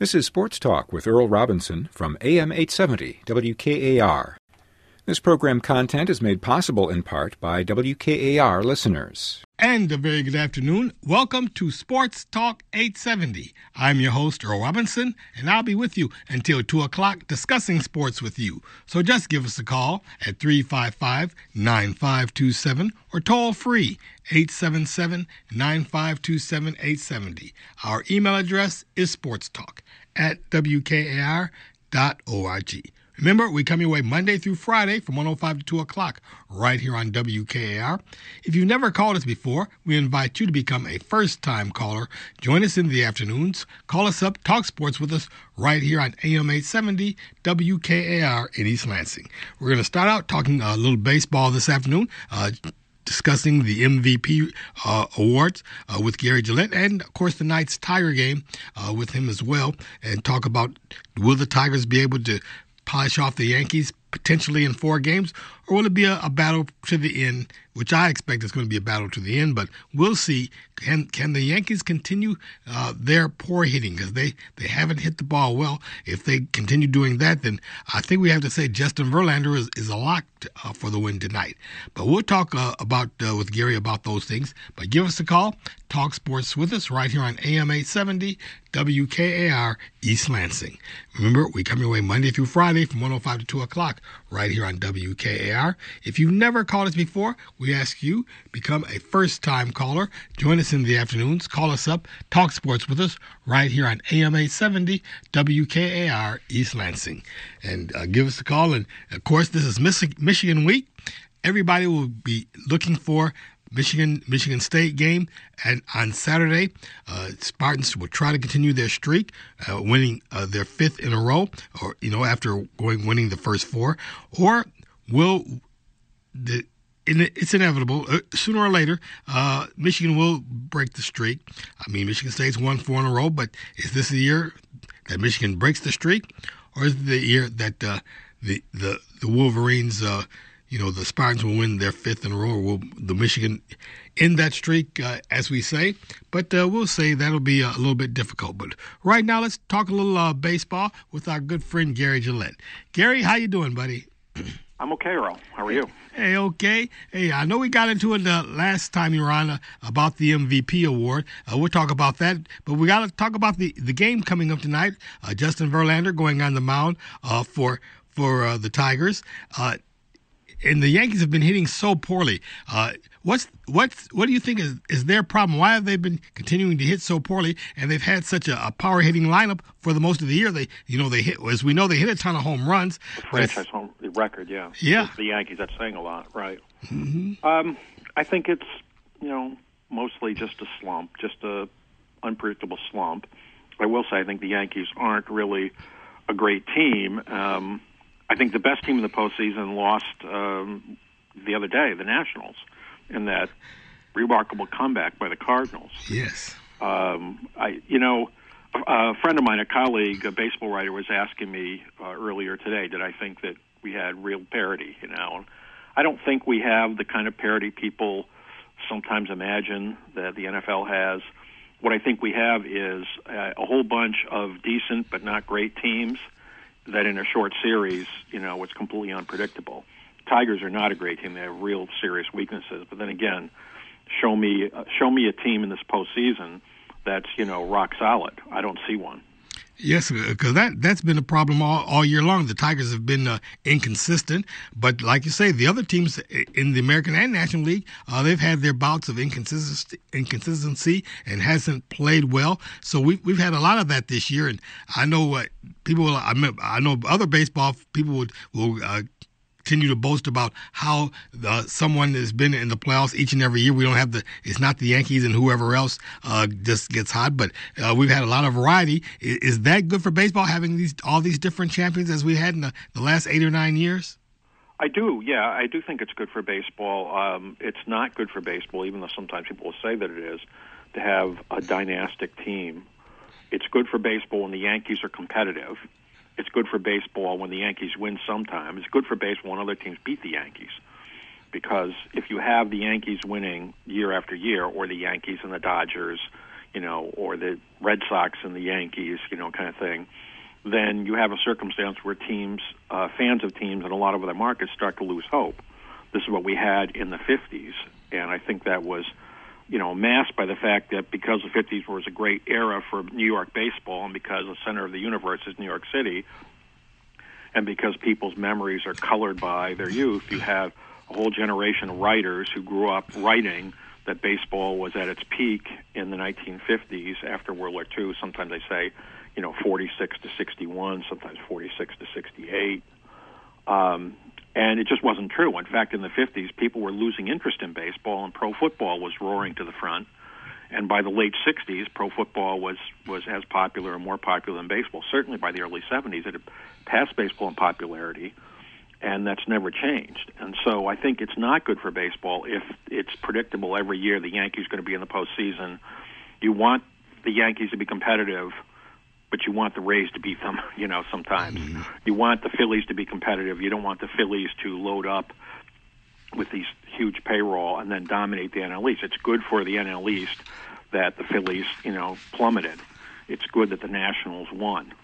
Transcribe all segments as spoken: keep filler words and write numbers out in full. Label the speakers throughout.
Speaker 1: This is Sports Talk with Earl Robinson from A M eight seventy W K A R. This program content is made possible in part by W K A R listeners.
Speaker 2: And a very good afternoon. Welcome to Sports Talk eight seventy. I'm your host, Earl Robinson, and I'll be with you until two o'clock discussing sports with you. So just give us a call at three five five, nine five two seven or toll free eight seven seven, nine five two seven, eight seven zero. Our email address is sportstalk at w k a r dot org. Remember, we come your way Monday through Friday from one oh five to two o'clock right here on W K A R. If you've never called us before, we invite you to become a first-time caller. Join us in the afternoons. Call us up, talk sports with us right here on A M eight seventy W K A R in East Lansing. We're going to start out talking a little baseball this afternoon, uh, discussing the M V P uh, awards uh, with Gary Gillette and, of course, tonight's Tiger game uh, with him as well, and talk about will the Tigers be able to polish off the Yankees potentially in four games, or will it be a, a battle to the end, which I expect is going to be a battle to the end, but we'll see. Can can the Yankees continue uh, their poor hitting, because they, they haven't hit the ball well? If they continue doing that, then I think we have to say Justin Verlander is, is a lock uh, for the win tonight. But we'll talk uh, about uh, with Gary about those things. But give us a call. Talk sports with us right here on A M eight seventy W K A R East Lansing. Remember, we come your way Monday through Friday from one oh five to two o'clock right here on W K A R. If you've never called us before, we ask you become a first-time caller. Join us in the afternoons. Call us up. Talk sports with us right here on A M eight seventy W K A R East Lansing. And uh, give us a call. And, of course, this is Mich- Michigan Week. Everybody will be looking for Michigan Michigan State game and on Saturday. Uh, Spartans will try to continue their streak, uh, winning uh, their fifth in a row, or you know after going winning the first four, or will the it's inevitable uh, sooner or later uh, Michigan will break the streak. I mean, Michigan State's won four in a row, but is this the year that Michigan breaks the streak, or is it the year that uh, the the the Wolverines? Uh, You know, the Spartans will win their fifth in a row, or will the Michigan end that streak, uh, as we say. But uh, we'll say that'll be a little bit difficult. But right now, let's talk a little uh, baseball with our good friend Gary Gillette. Gary, how you doing, buddy?
Speaker 3: I'm okay, Earl. How are you?
Speaker 2: Hey, okay. Hey, I know we got into it uh, last time you were on uh, about the M V P award. Uh, we'll talk about that. But we got to talk about the, the game coming up tonight. Uh, Justin Verlander going on the mound uh, for, for uh, the Tigers. Uh And the Yankees have been hitting so poorly. Uh, what's what's what do you think is, is their problem? Why have they been continuing to hit so poorly? And they've had such a, a power hitting lineup for the most of the year. They, you know, they hit as we know they hit a ton of home runs.
Speaker 3: The franchise home record, yeah.
Speaker 2: Yeah.
Speaker 3: It's the Yankees. That's saying a lot, right?
Speaker 2: Mm-hmm.
Speaker 3: Um, I think it's you know mostly just a slump, just a unpredictable slump. I will say I think the Yankees aren't really a great team. Um, I think the best team in the postseason lost um, the other day, the Nationals, in that remarkable comeback by the Cardinals.
Speaker 2: Yes.
Speaker 3: Um, I, you know, a, a friend of mine, a colleague, a baseball writer, was asking me uh, earlier today, did I think that we had real parity? You know, and I don't think we have the kind of parity people sometimes imagine that the N F L has. What I think we have is a, a whole bunch of decent but not great teams that in a short series, you know, it's completely unpredictable. Tigers are not a great team. They have real serious weaknesses. But then again, show me uh, show me a team in this postseason that's, you know, rock solid. I don't see one.
Speaker 2: Yes, because that, that's been a problem all, all year long. The Tigers have been uh, inconsistent. But like you say, the other teams in the American and National League, uh, they've had their bouts of inconsistency, inconsistency and hasn't played well. So we, we've had a lot of that this year. And I know what people, I, mean, I know other baseball people would, will uh, continue to boast about how uh, someone has been in the playoffs each and every year. We don't have the, it's not the Yankees and whoever else uh, just gets hot, but uh, we've had a lot of variety. Is, is that good for baseball, having these all these different champions as we had in the, the last eight or nine years?
Speaker 3: I do, yeah. I do think it's good for baseball. Um, it's not good for baseball, even though sometimes people will say that it is, to have a dynastic team. It's good for baseball when the Yankees are competitive. It's good for baseball when the Yankees win sometimes. It's good for baseball when other teams beat the Yankees. Because if you have the Yankees winning year after year, or the Yankees and the Dodgers, you know, or the Red Sox and the Yankees, you know, kind of thing, then you have a circumstance where teams, uh, fans of teams in a lot of other markets start to lose hope. This is what we had in the fifties, and I think that was, you know, masked by the fact that because the fifties was a great era for New York baseball, and because the center of the universe is New York City, and because people's memories are colored by their youth, you have a whole generation of writers who grew up writing that baseball was at its peak in the nineteen fifties after World War Two. Sometimes they say, you know, forty-six to sixty-one, sometimes forty-six to sixty-eight. Um, and it just wasn't true. In fact, in the fifties, people were losing interest in baseball, and pro football was roaring to the front. And by the late sixties, pro football was, was as popular and more popular than baseball. Certainly by the early seventies, it had passed baseball in popularity, and that's never changed. And so I think it's not good for baseball if it's predictable every year the Yankees are going to be in the postseason. You want the Yankees to be competitive, but you want the Rays to beat them, you know, sometimes. Mm-hmm. You want the Phillies to be competitive. You don't want the Phillies to load up with these huge payroll and then dominate the N L East. It's good for the N L East that the Phillies, you know, plummeted. It's good that the Nationals won.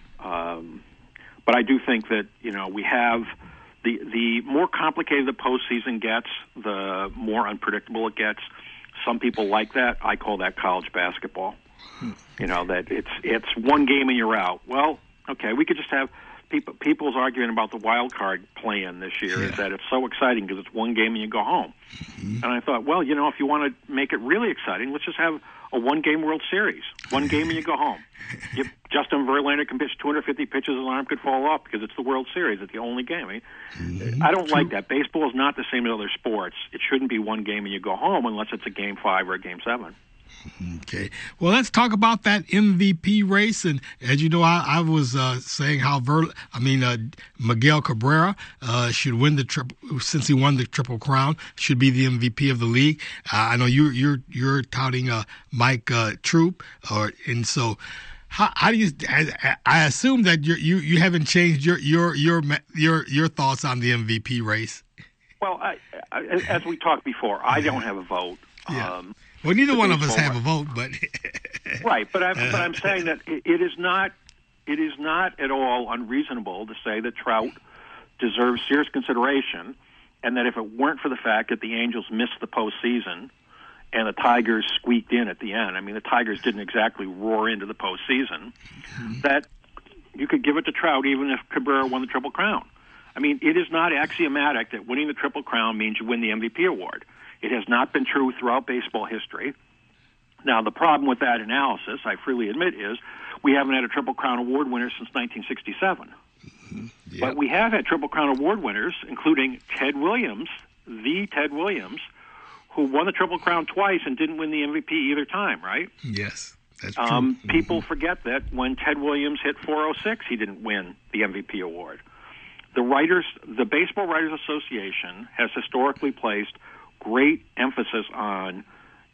Speaker 3: Um, but I do think that, you know, we have the the more complicated the postseason gets, the more unpredictable it gets. Some people like that. I call that college basketball. You know, that it's it's one game and you're out. Well, okay, we could just have people people's arguing about the wild card play-in this year yeah. is that it's so exciting because it's one game and you go home. Mm-hmm. And I thought, well, you know, if you want to make it really exciting, let's just have a one-game World Series. One game and you go home. You, Justin Verlander can pitch two hundred fifty pitches, his arm could fall off because it's the World Series. It's the only game. I, mean, mm-hmm. I don't True. like that. Baseball is not the same as other sports. It shouldn't be one game and you go home unless it's a game five or a game seven.
Speaker 2: Okay. Well, let's talk about that M V P race. And as you know, I, I was uh, saying how Ver, I mean uh, Miguel Cabrera uh, should win the triple since he won the Triple Crown. Should be the M V P of the league. Uh, I know you, you're you're touting uh, Mike uh, Troop, or and so. How, how do you? I, I assume that you you you haven't changed your your your your your thoughts on the M V P race.
Speaker 3: Well, I, I, as we talked before, I don't have a vote.
Speaker 2: Yeah.
Speaker 3: Um,
Speaker 2: Well, neither one of us have a vote, but
Speaker 3: right. But I'm, but I'm saying that it, it is not it is not at all unreasonable to say that Trout deserves serious consideration, and that if it weren't for the fact that the Angels missed the postseason and the Tigers squeaked in at the end, I mean, the Tigers didn't exactly roar into the postseason, mm-hmm. that you could give it to Trout even if Cabrera won the Triple Crown. I mean, it is not axiomatic that winning the Triple Crown means you win the M V P award. It has not been true throughout baseball history. Now, the problem with that analysis, I freely admit, is we haven't had a Triple Crown Award winner since nineteen sixty-seven. Mm-hmm. Yep. But we have had Triple Crown Award winners, including Ted Williams, the Ted Williams, who won the Triple Crown twice and didn't win the M V P either time, right?
Speaker 2: Yes, that's true.
Speaker 3: Um,
Speaker 2: mm-hmm.
Speaker 3: People forget that when Ted Williams hit four oh six, he didn't win the M V P award. The writers, the Baseball Writers Association has historically placed great emphasis on,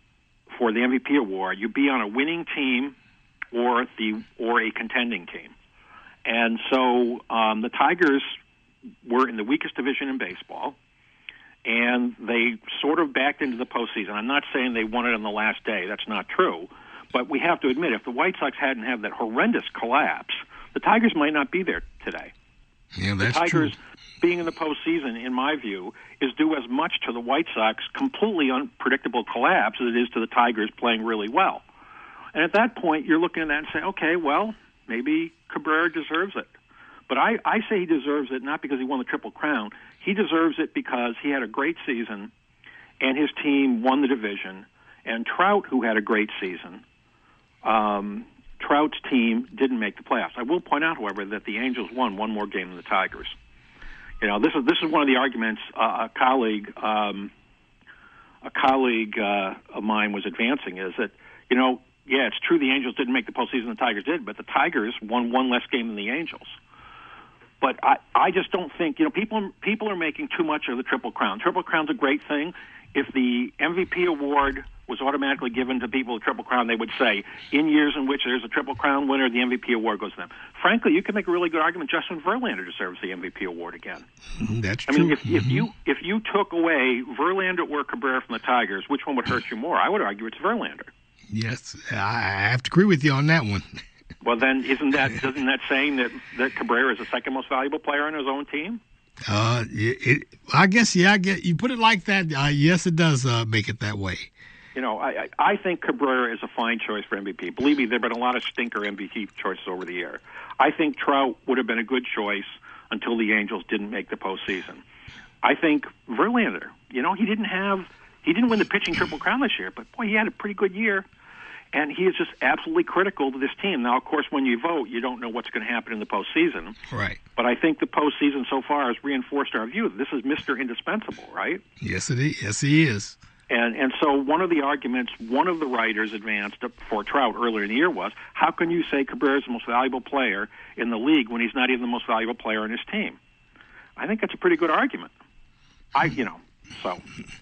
Speaker 3: for the M V P award, you be on a winning team or the or a contending team. And so um, the Tigers were in the weakest division in baseball, and they sort of backed into the postseason. I'm not saying they won it on the last day. That's not true. But we have to admit, if the White Sox hadn't had that horrendous collapse, the Tigers might not be there today.
Speaker 2: Yeah, that's
Speaker 3: the Tigers
Speaker 2: true.
Speaker 3: being in the postseason, in my view, is due as much to the White Sox completely unpredictable collapse as it is to the Tigers playing really well. And at that point, you're looking at that and saying, okay, well, maybe Cabrera deserves it. But I, I say he deserves it not because he won the Triple Crown. He deserves it because he had a great season, and his team won the division. And Trout, who had a great season, um, Trout's team didn't make the playoffs. I will point out, however, that the Angels won one more game than the Tigers. You know, this is this is one of the arguments uh, a colleague um, a colleague uh, of mine was advancing is that, you know, yeah, it's true the Angels didn't make the postseason, the Tigers did, but the Tigers won one less game than the Angels. But I, I just don't think, you know, people people are making too much of the Triple Crown. Triple Crown's a great thing. If the M V P award was automatically given to people with Triple Crown, they would say, in years in which there's a Triple Crown winner, the M V P award goes to them. Frankly, you can make a really good argument Justin Verlander deserves the M V P award again.
Speaker 2: That's
Speaker 3: I
Speaker 2: true.
Speaker 3: mean, if,
Speaker 2: mm-hmm.
Speaker 3: if you if you took away Verlander or Cabrera from the Tigers, which one would hurt you more? I would argue it's Verlander.
Speaker 2: Yes, I have to agree with you on that one.
Speaker 3: Well, then, isn't that isn't that saying that, that Cabrera is the second most valuable player on his own team?
Speaker 2: Uh, it, it, I guess, yeah, I get, you put it like that. Uh, yes, it does uh, make it that way.
Speaker 3: You know, I, I think Cabrera is a fine choice for M V P. Believe me, there have been a lot of stinker M V P choices over the year. I think Trout would have been a good choice until the Angels didn't make the postseason. I think Verlander, you know, he didn't have, he didn't win the pitching Triple Crown this year, but boy, he had a pretty good year. And he is just absolutely critical to this team. Now, of course, when you vote, you don't know what's going to happen in the postseason.
Speaker 2: Right.
Speaker 3: But I think the postseason so far has reinforced our view that this is Mister Indispensable, right?
Speaker 2: Yes, it is. Yes, he is.
Speaker 3: And and so one of the arguments, one of the writers advanced for Trout earlier in the year was, how can you say Cabrera is the most valuable player in the league when he's not even the most valuable player on his team? I think that's a pretty good argument. I, you know, so...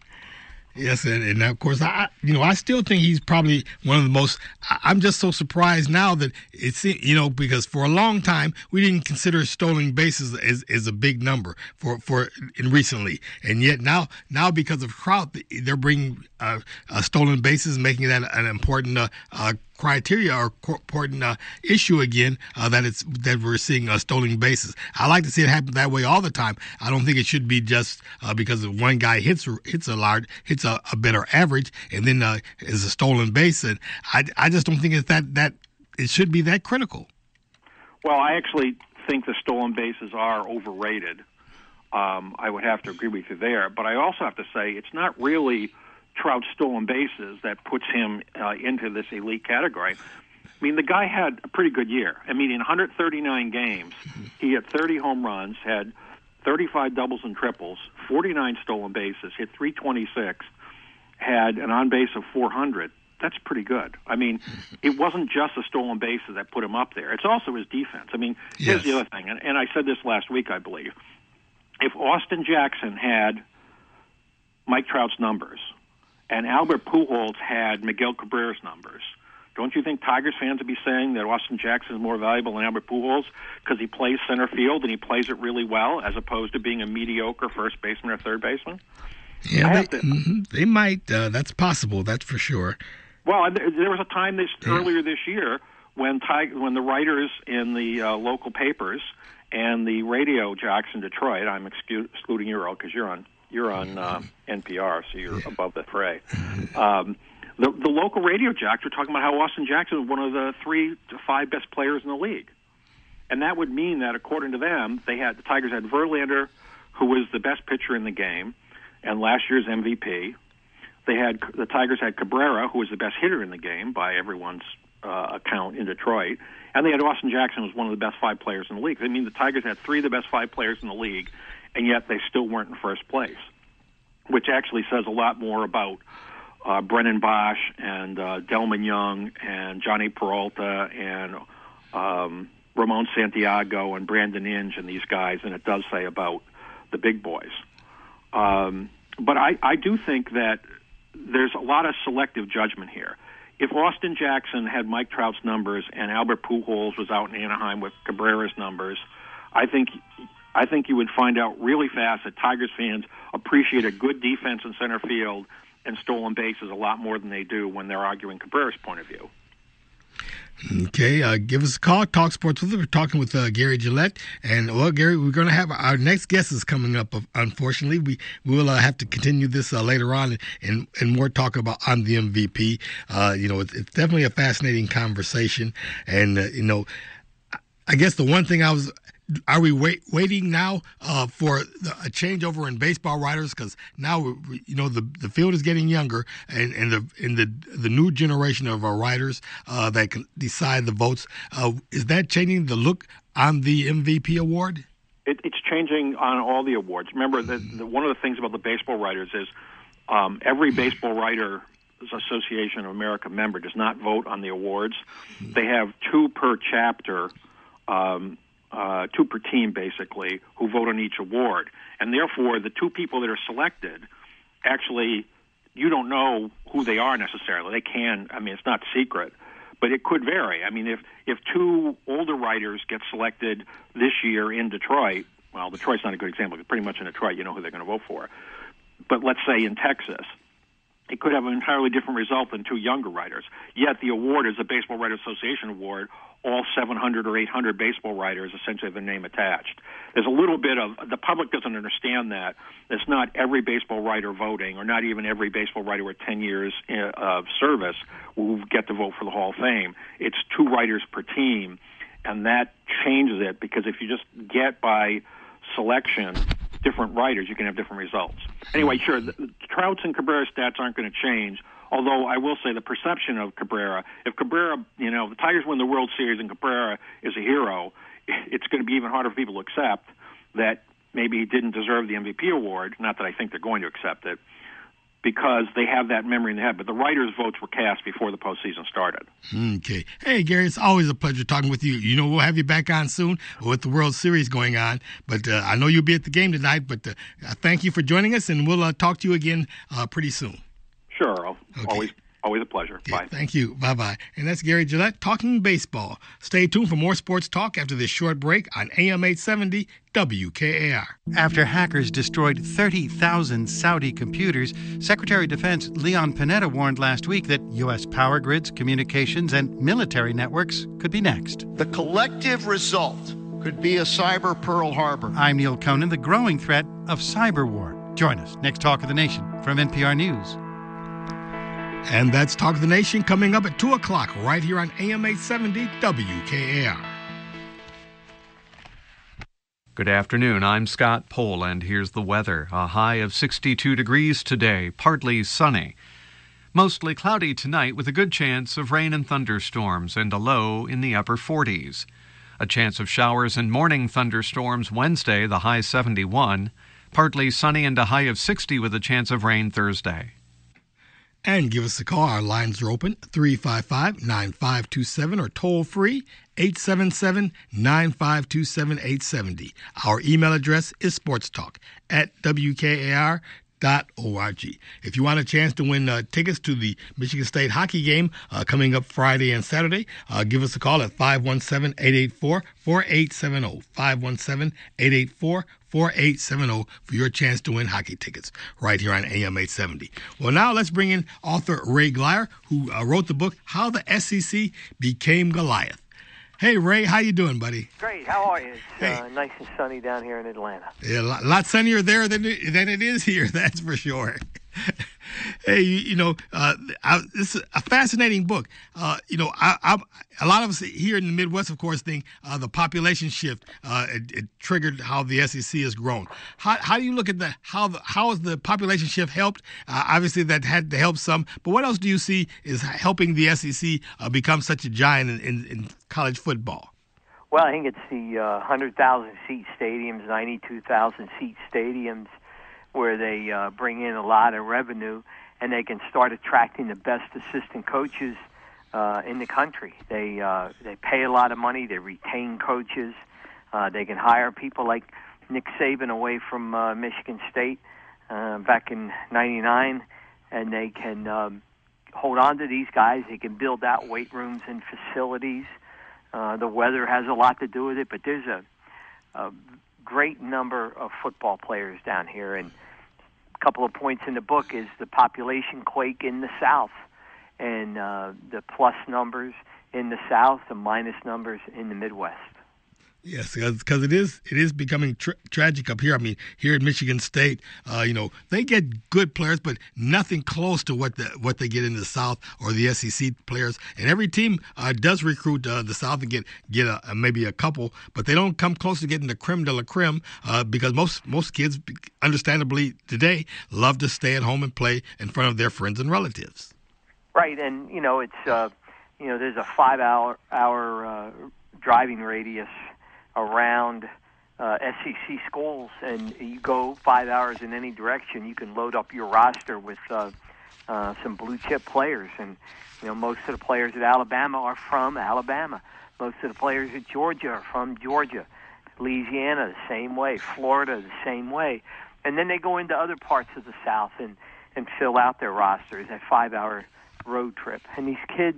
Speaker 2: Yes, and, and of course, I you know I still think he's probably one of the most. I'm just so surprised now that it's, you know, because for a long time we didn't consider stolen bases as, as a big number for for in recently, and yet now now because of Trout, they're bringing uh, uh, stolen bases, making that an important uh, uh, criteria or important uh, issue again, uh, that it's that we're seeing uh, stolen bases. I like to see it happen that way all the time. I don't think it should be just uh, because one guy hits hits a large hits a, a better average and then uh, is a stolen base. And I, I just don't think it's that that it should be that critical.
Speaker 3: Well, I actually think the stolen bases are overrated. Um, I would have to agree with you there, but I also have to say it's not really Trout's stolen bases that puts him uh, into this elite category. I mean, the guy had a pretty good year. I mean, in one hundred thirty-nine games, he had thirty home runs, had thirty-five doubles and triples, forty-nine stolen bases, hit three twenty-six, had an on-base of four hundred. That's pretty good. I mean, it wasn't just the stolen bases that put him up there. It's also his defense. I mean, here's
Speaker 2: Yes.
Speaker 3: the other thing, and, and I said this last week, I believe. If Austin Jackson had Mike Trout's numbers, and Albert Pujols had Miguel Cabrera's numbers, don't you think Tigers fans would be saying that Austin Jackson is more valuable than Albert Pujols because he plays center field and he plays it really well as opposed to being a mediocre first baseman or third baseman?
Speaker 2: Yeah, they,
Speaker 3: to,
Speaker 2: mm-hmm, they might. Uh, that's possible. That's for sure.
Speaker 3: Well, there, there was a time this
Speaker 2: Yeah.
Speaker 3: earlier this year when Tig- when the writers in the uh, local papers and the radio jocks in Detroit, I'm excu- excluding you, because you're on You're on uh, N P R, so you're above the fray. Um, the, the local radio jocks were talking about how Austin Jackson was one of the three to five best players in the league. And that would mean that, according to them, they had the Tigers had Verlander, who was the best pitcher in the game, and last year's M V P. They had the Tigers had Cabrera, who was the best hitter in the game by everyone's uh, account in Detroit, and they had Austin Jackson, who was one of the best five players in the league. I mean, the Tigers had three of the best five players in the league, and yet they still weren't in first place, which actually says a lot more about uh, Brennan Bosch and uh, Delman Young and Johnny Peralta and um, Ramon Santiago and Brandon Inge and these guys than it does say about the big boys. Um, but I, I do think that there's a lot of selective judgment here. If Austin Jackson had Mike Trout's numbers and Albert Pujols was out in Anaheim with Cabrera's numbers, I think I think you would find out really fast that Tigers fans appreciate a good defense in center field and stolen bases a lot more than they do when they're arguing Cabrera's point of view.
Speaker 2: Okay, uh, give us a call. Talk Sports with us. We're talking with uh, Gary Gillette, and well, Gary, we're going to have our next guest is coming up. Unfortunately, we we will uh, have to continue this uh, later on, and and more talk about on the M V P. Uh, you know, it's, it's definitely a fascinating conversation, and uh, you know, I guess the one thing I was. Are we wait, waiting now uh, for the, a changeover in baseball writers? Because now we, you know the the field is getting younger, and, and the in the the new generation of our writers uh, that can decide the votes. Uh, is that changing the look on the M V P award?
Speaker 3: It, it's changing on all the awards. Remember that the, one of the things about the baseball writers is um, every baseball writer. Association of America member does not vote on the awards. They have two per chapter. Um, Uh, two per team, basically, who vote on each award. And therefore, the two people that are selected, actually, you don't know who they are necessarily. They can, I mean, it's not secret, but it could vary. I mean, if, if two older writers get selected this year in Detroit, well, Detroit's not a good example, because pretty much in Detroit, you know who they're going to vote for. But let's say in Texas, it could have an entirely different result than two younger writers. Yet the award is a Baseball Writers Association award. All seven hundred or eight hundred baseball writers essentially have their name attached. There's a little bit of, the public doesn't understand that. It's not every baseball writer voting, or not even every baseball writer with ten years of service will get to vote for the Hall of Fame. It's two writers per team, and that changes it, because if you just get by selection different writers, you can have different results. Anyway, sure, the, the Trout's and Cabrera stats aren't going to change. Although I will say the perception of Cabrera, if Cabrera, you know, the Tigers win the World Series and Cabrera is a hero, it's going to be even harder for people to accept that maybe he didn't deserve the M V P award. Not that I think they're going to accept it, because they have that memory in their head. But the writers' votes were cast before the postseason started.
Speaker 2: Okay. Hey, Gary, it's always a pleasure talking with you. You know, we'll have you back on soon with the World Series going on. But uh, I know you'll be at the game tonight. But uh, thank you for joining us, and we'll uh, talk to you again uh, pretty soon.
Speaker 3: Sure. Okay. Always always a pleasure.
Speaker 2: Yeah,
Speaker 3: Bye.
Speaker 2: Thank you. Bye-bye. And that's Gary Gillette talking baseball. Stay tuned for more sports talk after this short break on A M eight seventy W K A R.
Speaker 4: After hackers destroyed thirty thousand Saudi computers, Secretary of Defense Leon Panetta warned last week that U S power grids, communications, and military networks could be next.
Speaker 5: The collective result could be a cyber Pearl Harbor.
Speaker 4: I'm Neil Conan. The growing threat of cyber war. Join us next Talk of the Nation from N P R News.
Speaker 2: And that's Talk of the Nation coming up at two o'clock right here on A M eight seventy W K A R.
Speaker 6: Good afternoon. I'm Scott Pohl, and here's the weather. A high of sixty-two degrees today, partly sunny. Mostly cloudy tonight with a good chance of rain and thunderstorms, and a low in the upper forties. A chance of showers and morning thunderstorms Wednesday, the high seventy-one. Partly sunny and a high of sixty with a chance of rain Thursday.
Speaker 2: And give us a call. Our lines are open, three five five, nine five two seven, or toll free, eight seven seven, nine five two seven, eight seven zero. Our email address is sportstalk at W K A R dot org. If you want a chance to win uh, tickets to the Michigan State hockey game uh, coming up Friday and Saturday, uh, give us a call at five one seven, eight eight four, four eight seven zero, five one seven, eight eight four, four eight seven zero for your chance to win hockey tickets right here on A M eight seventy. Well, now let's bring in author Ray Glyer, who uh, wrote the book, How the S E C Became Goliath. Hey, Ray, how you doing, buddy?
Speaker 7: Great. How are you? It's
Speaker 2: Hey.
Speaker 7: uh, nice and sunny down here in Atlanta.
Speaker 2: Yeah, a lot, lot sunnier there than it, than it is here, that's for sure. Hey, you, you know, uh, I, this is a fascinating book. Uh, you know, I, I, a lot of us here in the Midwest, of course, think uh, the population shift uh, it, it triggered how the S E C has grown. How, how do you look at the how the, how has the population shift helped? Uh, obviously, that had to help some. But what else do you see is helping the S E C uh, become such a giant in, in, in college football?
Speaker 7: Well, I think it's the uh, one hundred thousand seat stadiums, ninety-two thousand seat stadiums, where they uh, bring in a lot of revenue, and they can start attracting the best assistant coaches uh, in the country. They uh, they pay a lot of money. They retain coaches. Uh, they can hire people like Nick Saban away from uh, Michigan State uh, back in ninety-nine, and they can um, hold on to these guys. They can build out weight rooms and facilities. Uh, the weather has a lot to do with it, but there's a, a great number of football players down here, and a couple of points in the book is the population quake in the South, and uh, the plus numbers in the South, the minus numbers in the Midwest.
Speaker 2: Yes, because it is it is becoming tra- tragic up here. I mean, here at Michigan State, uh, you know, they get good players, but nothing close to what the what they get in the South or the S E C players. And every team uh, does recruit uh, the South and get get a, a, maybe a couple, but they don't come close to getting the creme de la creme uh, because most most kids, understandably today, love to stay at home and play in front of their friends and relatives.
Speaker 7: Right, and you know, it's uh, you know, there's a five hour hour uh, driving radius around uh, S E C schools, and you go five hours in any direction, you can load up your roster with uh, uh, some blue chip players. And you know, most of the players at Alabama are from Alabama. Most of the players at Georgia are from Georgia. Louisiana, the same way. Florida, the same way. And then they go into other parts of the South and, and fill out their rosters, a five-hour road trip. And these kids,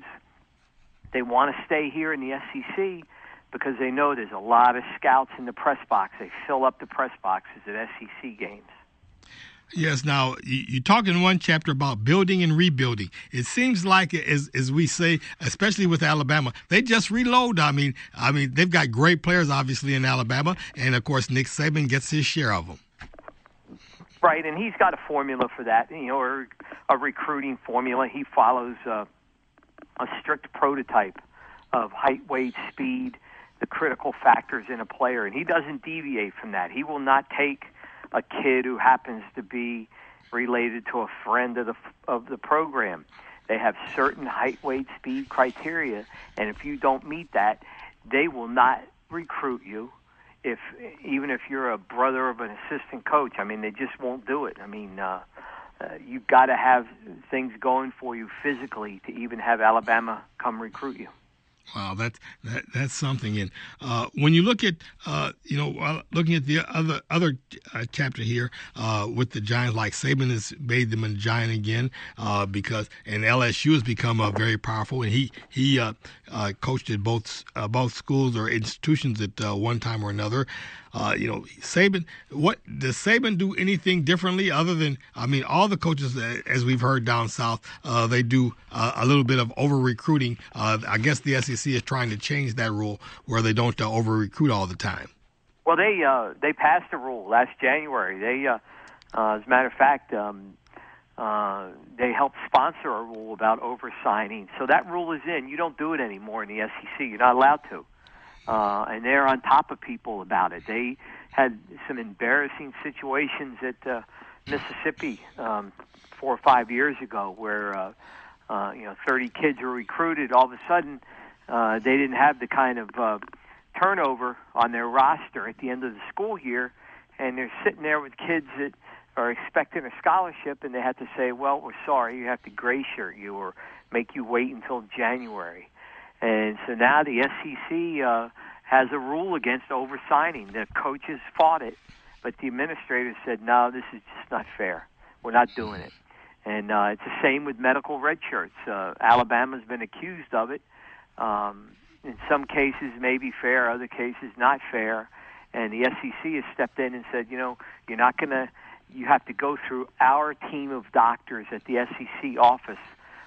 Speaker 7: they want to stay here in the S E C because they know there's a lot of scouts in the press box. They fill up the press boxes at S E C games.
Speaker 2: Yes. Now, you, you talk in one chapter about building and rebuilding. It seems like, as as we say, especially with Alabama, they just reload. I mean, I mean, they've got great players, obviously, in Alabama, and of course, Nick Saban gets his share of them.
Speaker 7: Right, and he's got a formula for that, you know, or a recruiting formula. He follows uh, a strict prototype of height, weight, speed, the critical factors in a player, and he doesn't deviate from that. He will not take a kid who happens to be related to a friend of the of the program. They have certain height, weight, speed criteria, and if you don't meet that, they will not recruit you. If even if you're a brother of an assistant coach, I mean, they just won't do it. I mean, uh, uh, you've got to have things going for you physically to even have Alabama come recruit you.
Speaker 2: Wow, that's that, that's something. And uh, when you look at, uh, you know, uh, looking at the other other uh, chapter here uh, with the Giants, like Saban has made them a giant again uh, because, and L S U has become uh, very powerful. And he he uh, uh, coached at both uh, both schools or institutions at uh, one time or another. Uh, you know, Saban, what does Saban do anything differently other than, I mean, all the coaches, as we've heard down south, uh, they do uh, a little bit of over-recruiting. Uh, I guess the S E C is trying to change that rule where they don't uh, over-recruit all the time.
Speaker 7: Well, they uh, they passed a rule last January. They, uh, uh, as a matter of fact, um, uh, they helped sponsor a rule about over-signing. So that rule is in. You don't do it anymore in the S E C. You're not allowed to. Uh, and they're on top of people about it. They had some embarrassing situations at uh, Mississippi um, four or five years ago where, uh, uh, you know, thirty kids were recruited. All of a sudden, uh, they didn't have the kind of uh, turnover on their roster at the end of the school year, and they're sitting there with kids that are expecting a scholarship, and they have to say, well, we're sorry, you have to gray shirt you or make you wait until January. And so now the S E C uh, has a rule against over-signing. The coaches fought it, but the administrators said, no, this is just not fair. We're not doing it. And uh, it's the same with medical red shirts. Uh, Alabama's been accused of it. Um, in some cases, maybe fair, other cases not fair. And the S E C has stepped in and said, you know, you're not going to, you have to go through our team of doctors at the S E C office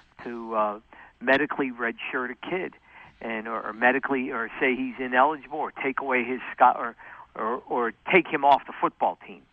Speaker 7: to uh, medically redshirt a kid, and or, or medically, or say he's ineligible, or take away his sco- or, or or take him off the football team.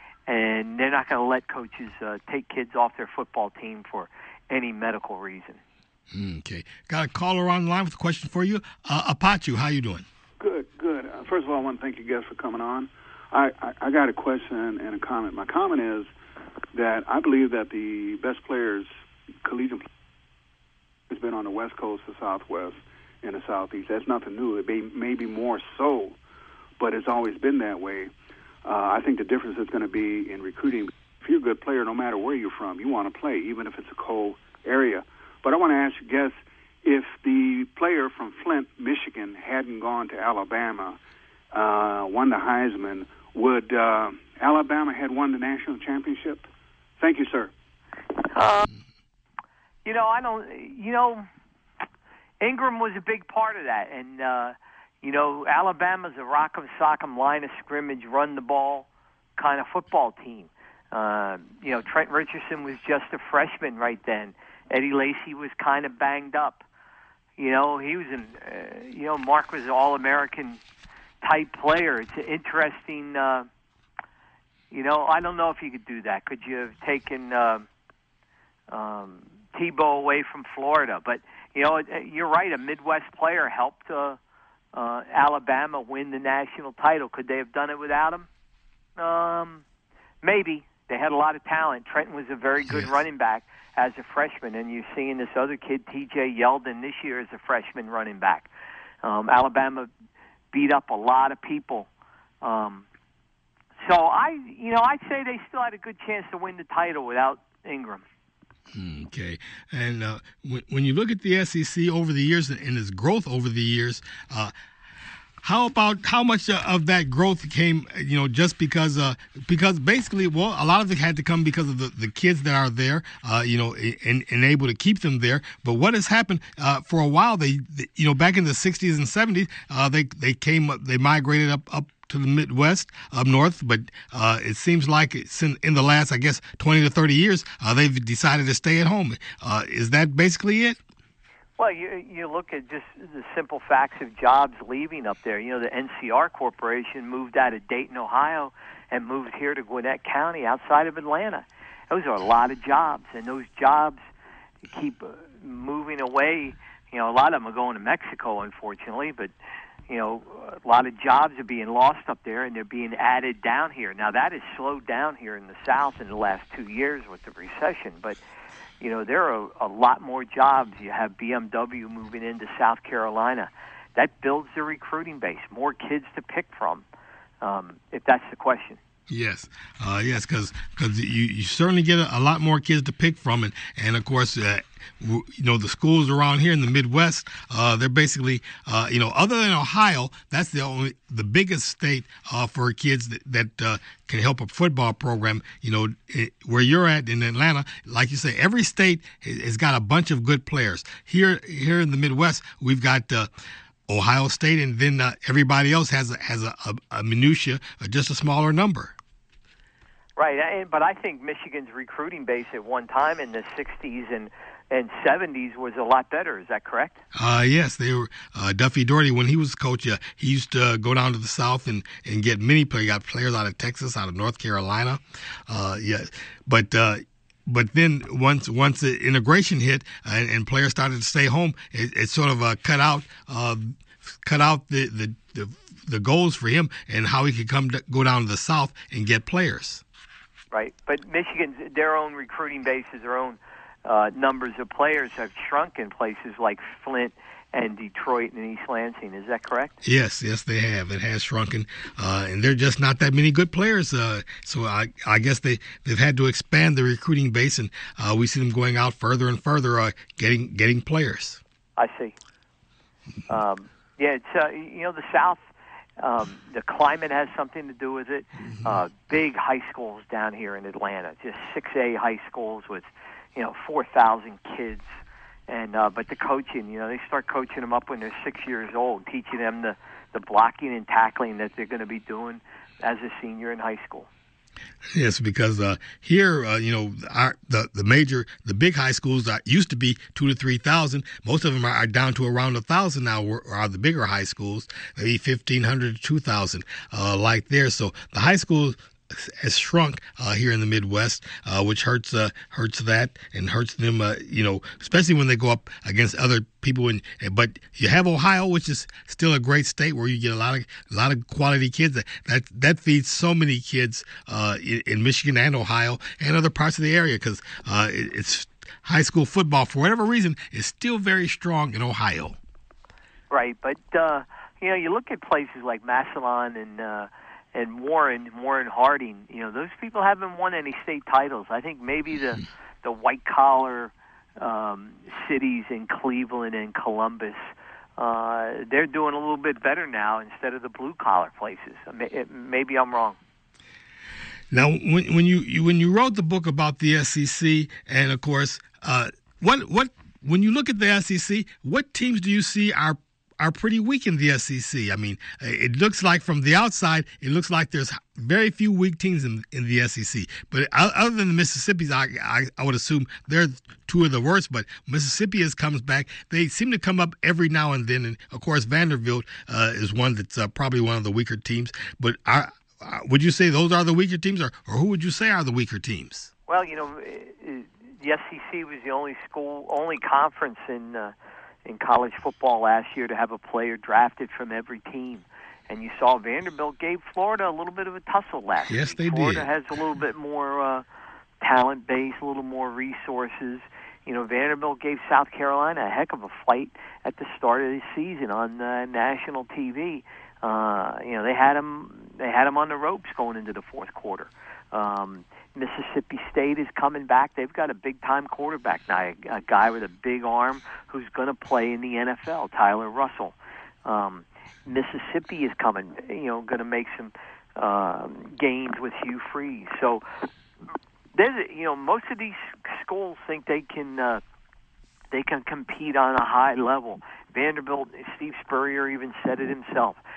Speaker 7: And they're not going to let coaches uh, take kids off their football team for any medical reason.
Speaker 2: Okay, got a caller on the line with a question for you. Uh, Apache, how you doing?
Speaker 8: Good, good. Uh, first of all, I want to thank you guys for coming on. I, I, I got a question and a comment. My comment is that I believe that the best players, collegiate players, has been on the West Coast, the Southwest, and the Southeast. That's nothing new. It may, may be more so, but it's always been that way. Uh, I think the difference is going to be in recruiting. If you're a good player, no matter where you're from, you want to play, even if it's a cold area. But I want to ask you, guess, if the player from Flint, Michigan, hadn't gone to Alabama, uh, won the Heisman, would uh, Alabama had won the national championship? Thank you, sir.
Speaker 7: Uh, you know, I don't. You know, Ingram was a big part of that, and uh, you know, Alabama's a rock'em sock'em line of scrimmage, run the ball kind of football team. Uh, you know, Trent Richardson was just a freshman right then. Eddie Lacy was kind of banged up. You know, he was an. Uh, you know, Mark was an All-American type player. It's an interesting. Uh, you know, I don't know if you could do that. Could you have taken uh, um, Tebow away from Florida? But you know, you're right. A Midwest player helped uh, uh, Alabama win the national title. Could they have done it without him? Um, maybe. They had a lot of talent. Trenton was a very good yes. running back as a freshman, and you're seeing this other kid, T J Yeldon, this year as a freshman running back. Um, Alabama beat up a lot of people. Um, so I, you know, I'd say they still had a good chance to win the title without Ingram.
Speaker 2: Okay, and uh, when, when you look at the S E C over the years and its growth over the years, uh, how about how much of that growth came, you know, just because uh, because basically, well, a lot of it had to come because of the, the kids that are there, uh, you know, and, and able to keep them there. But what has happened uh, for a while? They, they, you know, back in the sixties and seventies, uh, they they came they migrated up up to the Midwest up north, but uh, it seems like it's in, in the last, I guess, twenty to thirty years, uh, they've decided to stay at home. Uh, is that basically it?
Speaker 7: Well, you you look at just the simple facts of jobs leaving up there. You know, the N C R Corporation moved out of Dayton, Ohio, and moved here to Gwinnett County outside of Atlanta. Those are a lot of jobs, and those jobs keep uh, moving away. You know, a lot of them are going to Mexico, unfortunately, but, you know, a lot of jobs are being lost up there, and they're being added down here. Now, that has slowed down here in the South in the last two years with the recession, but, you know, there are a lot more jobs. You have B M W moving into South Carolina. That builds the recruiting base, more kids to pick from, um, if that's the question.
Speaker 2: Yes, uh, yes, because you, you certainly get a, a lot more kids to pick from, and and of course, uh, w- you know, the schools around here in the Midwest, uh, they're basically, uh, you know, other than Ohio, that's the only the biggest state uh, for kids that, that uh, can help a football program. You know, it, where you're at in Atlanta, like you say, every state has got a bunch of good players. Here, here in the Midwest, we've got. Uh, Ohio State, and then uh, everybody else has a, has a, a, a minutia, uh, just a smaller number.
Speaker 7: Right, and, but I think Michigan's recruiting base at one time in the sixties and, and seventies was a lot better. Is that correct?
Speaker 2: Uh, yes, they were. Uh, Duffy Doherty, when he was coach, uh, he used to uh, go down to the South and, and get many players. He got players out of Texas, out of North Carolina. Uh, yeah, but. Uh, But then once once the integration hit and, and players started to stay home, it, it sort of uh, cut out uh, cut out the, the, the, the goals for him and how he could come to, go down to the South and get players.
Speaker 7: Right, but Michigan's their own recruiting bases, their own uh, numbers of players have shrunk in places like Flint and Detroit and East Lansing. Is that correct?
Speaker 2: Yes, yes, they have. It has shrunken, uh, and there are just not that many good players. Uh, so I, I guess they they've had to expand the recruiting base, and uh, we see them going out further and further, uh, getting getting players.
Speaker 7: I see. Um, yeah, it's uh, you know the South. Um, the climate has something to do with it. Uh, big high schools down here in Atlanta, just six A high schools with, you know, four thousand kids. And uh, but the coaching, you know, they start coaching them up when they're six years old, teaching them the, the blocking and tackling that they're going to be doing as a senior in high school.
Speaker 2: Yes, because uh, here, uh, you know, our, the the major, the big high schools that used to be two to three thousand. Most of them are, are down to around a thousand now. Or are the bigger high schools, maybe fifteen hundred to two thousand, uh, like there. So the high school has shrunk uh, here in the Midwest, uh, which hurts uh, hurts that and hurts them. Uh, you know, especially when they go up against other people. And but you have Ohio, which is still a great state where you get a lot of a lot of quality kids. That that, that feeds so many kids uh, in, in Michigan and Ohio and other parts of the area because uh, it, it's high school football for whatever reason is still very strong in Ohio.
Speaker 7: Right, but uh, you know, you look at places like Massillon and. Uh, And Warren, Warren Harding, you know, those people haven't won any state titles. I think maybe the the white collar um, cities in Cleveland and Columbus, uh, they're doing a little bit better now instead of the blue collar places. Maybe I'm wrong.
Speaker 2: Now, when, when you, you when you wrote the book about the S E C, and of course, uh, what what when you look at the S E C, what teams do you see are are pretty weak in the S E C? I mean, it looks like from the outside, it looks like there's very few weak teams in, in the S E C. But other than the Mississippi's, I, I, I would assume they're two of the worst. But Mississippi has comes back. They seem to come up every now and then. And, of course, Vanderbilt uh, is one that's uh, probably one of the weaker teams. But are, uh, would you say those are the weaker teams, or, or who would you say are the weaker teams?
Speaker 7: Well, you know, the S E C was the only school, only conference in uh, in college football last year to have a player drafted from every team. And you saw Vanderbilt gave Florida a little bit of a tussle last year.
Speaker 2: Yes, they
Speaker 7: Florida
Speaker 2: did.
Speaker 7: has a little bit more uh, talent base, a little more resources. You know, Vanderbilt gave South Carolina a heck of a fight at the start of the season on uh, national T V. Uh, you know, they had them, they had them on the ropes going into the fourth quarter. Um, Mississippi State is coming back. They've got a big-time quarterback now, a, a guy with a big arm who's going to play in the N F L, Tyler Russell. Um, Mississippi is coming, you know, going to make some uh, games with Hugh Freeze. So, there's, you know, most of these schools think they can uh, they can compete on a high level. Vanderbilt, Steve Spurrier even said it himself.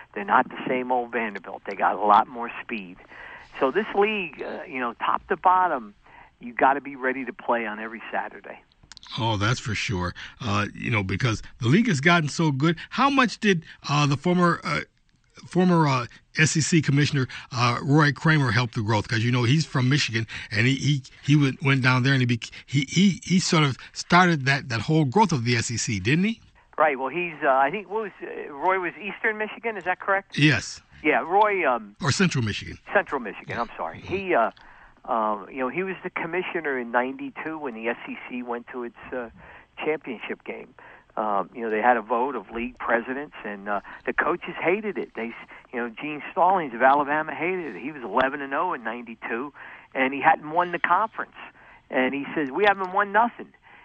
Speaker 7: They're not the same old Vanderbilt. They got a lot more speed. So this league, uh, you know, top to bottom, you got to be ready to play on every Saturday.
Speaker 2: Oh, that's for sure. Uh, you know, because the league has gotten so good. How much did uh, the former uh, former uh, S E C commissioner uh, Roy Kramer help the growth? Because you know he's from Michigan, and he he, he went, went down there and he, be, he he he sort of started that, that whole growth of the S E C, didn't he?
Speaker 7: Right. Well, he's uh, I think what was uh, Roy was Eastern Michigan. Is that correct?
Speaker 2: Yes.
Speaker 7: Yeah, Roy. Um,
Speaker 2: or Central Michigan.
Speaker 7: Central Michigan. I'm sorry. He. Uh, Um, you know, he was the commissioner in ninety-two when the S E C went to its uh, championship game. Um, you know, they had a vote of league presidents, and uh, the coaches hated it. They, you know, Gene Stallings of Alabama hated it. He was eleven and oh in ninety-two, and he hadn't won the conference. And he says, "We haven't won nothing."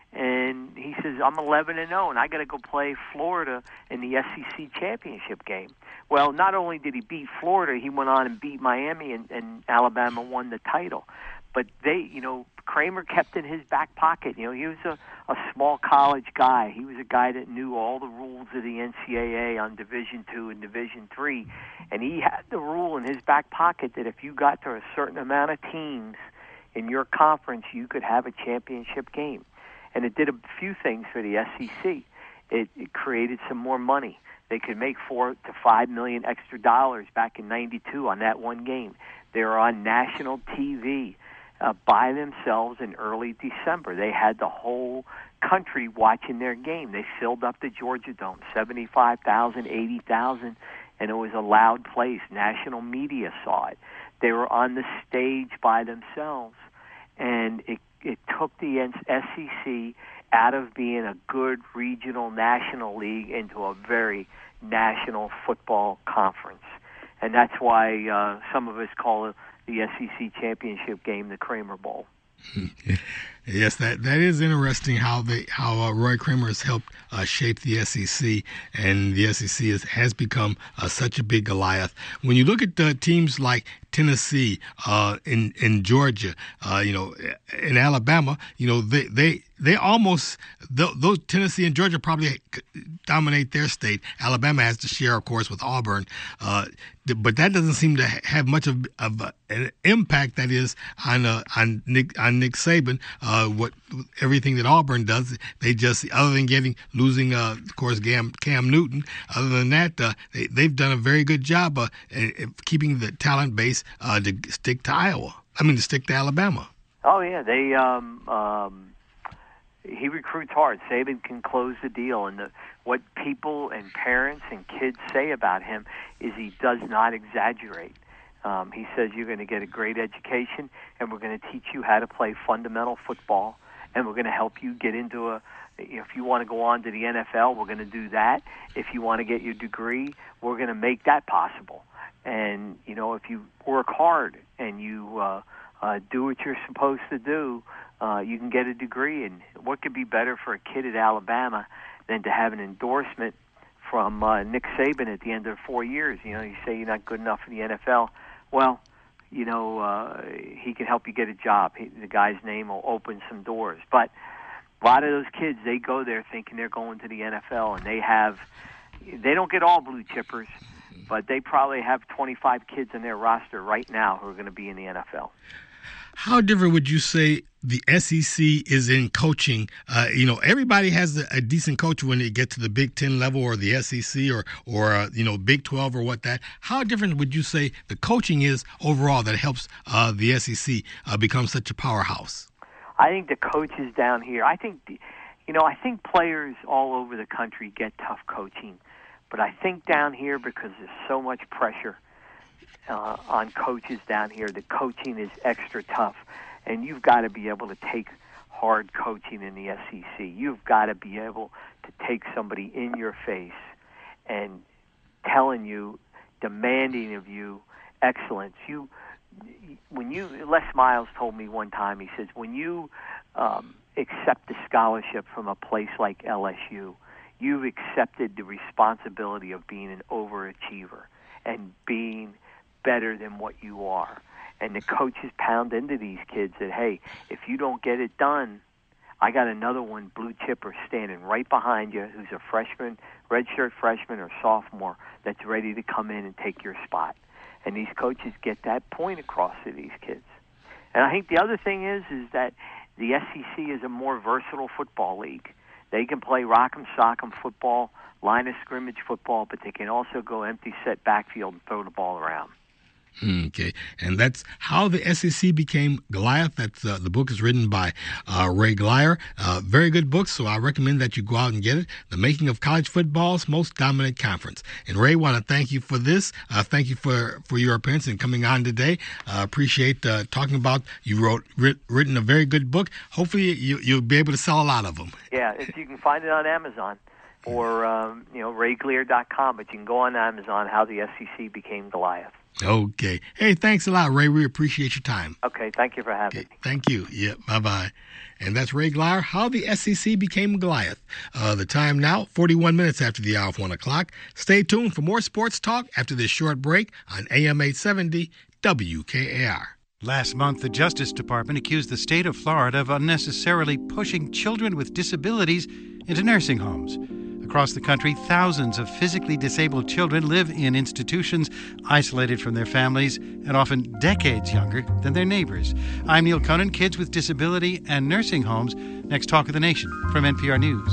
Speaker 7: And he says, "I'm eleven and oh, and I got to go play Florida in the S E C championship game." Well, not only did he beat Florida, he went on and beat Miami, and, and Alabama won the title. But they, you know, Kramer kept in his back pocket. You know, he was a, a small college guy. He was a guy that knew all the rules of the N C double A on Division Two and Division Three, and he had the rule in his back pocket that if you got to a certain amount of teams in your conference, you could have a championship game. And it did a few things for the S E C. It, it created some more money. They could make four to five million extra dollars back in ninety-two on that one game. They were on national T V uh, by themselves in early December. They had the whole country watching their game. They filled up the Georgia Dome, seventy-five thousand, eighty thousand, and it was a loud place. National media saw it. They were on the stage by themselves, and it, it took the S E C out of being a good regional national league into a very national football conference. And that's why uh, some of us call it the S E C championship game the Kramer Bowl.
Speaker 2: Yes, that that is interesting how they how uh, Roy Kramer has helped uh, shape the S E C, and the S E C is, has become uh, such a big Goliath. When you look at uh, teams like Tennessee, uh, in in Georgia, uh, you know, in Alabama, you know, they they they almost those Tennessee and Georgia probably dominate their state. Alabama has to share, of course, with Auburn, uh, but that doesn't seem to have much of, of an impact. That is on uh, on Nick on Nick Saban. Uh, what everything that Auburn does, they just other than getting losing, uh, of course, Cam, Cam Newton. Other than that, uh, they, they've done a very good job uh, keeping the talent base uh, to stick to Iowa. I mean, to stick to Alabama.
Speaker 7: Oh yeah, they um, um, he recruits hard. Saban can close the deal, and the, what people and parents and kids say about him is he does not exaggerate. Um, he says you're going to get a great education, and we're going to teach you how to play fundamental football, and we're going to help you get into a. If you want to go on to the N F L, we're going to do that. If you want to get your degree, we're going to make that possible. And you know, if you work hard and you uh, uh, do what you're supposed to do, uh, you can get a degree. And what could be better for a kid at Alabama than to have an endorsement from uh, Nick Saban at the end of four years? You know, you say you're not good enough for the N F L. Well, you know, uh, he can help you get a job. He, the guy's name will open some doors. But a lot of those kids, they go there thinking they're going to the N F L, and they have, they don't get all blue chippers, but they probably have twenty-five kids in their roster right now who are going to be in the N F L.
Speaker 2: How different would you say the S E C is in coaching? Uh, you know, everybody has a, a decent coach when they get to the Big Ten level or the S E C or, or uh, you know, Big twelve or what that. How different would you say the coaching is overall that helps uh, the S E C uh, become such a powerhouse?
Speaker 7: I think the coaches down here, I think, you know, I think players all over the country get tough coaching. But I think down here, because there's so much pressure uh, on coaches down here, the coaching is extra tough. And you've got to be able to take hard coaching in the S E C. You've got to be able to take somebody in your face and telling you, demanding of you excellence. You, when you, Les Miles told me one time, he says, when you um, accept a scholarship from a place like L S U, you've accepted the responsibility of being an overachiever and being better than what you are. And the coaches pound into these kids that, hey, if you don't get it done, I got another one, blue chipper, standing right behind you, who's a freshman, redshirt freshman or sophomore, that's ready to come in and take your spot. And these coaches get that point across to these kids. And I think the other thing is, is that the S E C is a more versatile football league. They can play rock'em sock'em football, line of scrimmage football, but they can also go empty set backfield and throw the ball around.
Speaker 2: Okay, and that's how the S E C became Goliath. That's uh, the book is written by uh, Ray Glyer. Uh, very good book, so I recommend that you go out and get it. The Making of College Football's Most Dominant Conference. And Ray, want to thank you for this. Uh, thank you for, for your appearance and coming on today. Uh, appreciate uh, talking about. You wrote writ, written a very good book. Hopefully, you you'll be able to sell a lot of them.
Speaker 7: Yeah, if you can find it on Amazon or um, you know ray glyer dot com, but you can go on Amazon. How the S E C Became Goliath.
Speaker 2: Okay. Hey, thanks a lot, Ray. We appreciate your time.
Speaker 7: Okay, thank you for having
Speaker 2: okay,
Speaker 7: me.
Speaker 2: Thank you. Yeah, bye-bye. And that's Ray Glyer, How the S E C Became Goliath. Uh, the time now, forty-one minutes after the hour of one o'clock. Stay tuned for more sports talk after this short break on A M eight seventy W K A R.
Speaker 4: Last month, the Justice Department accused the state of Florida of unnecessarily pushing children with disabilities into nursing homes. Across the country, thousands of physically disabled children live in institutions isolated from their families and often decades younger than their neighbors. I'm Neil Conan, Kids with Disability and Nursing Homes. Next, Talk of the Nation from N P R News.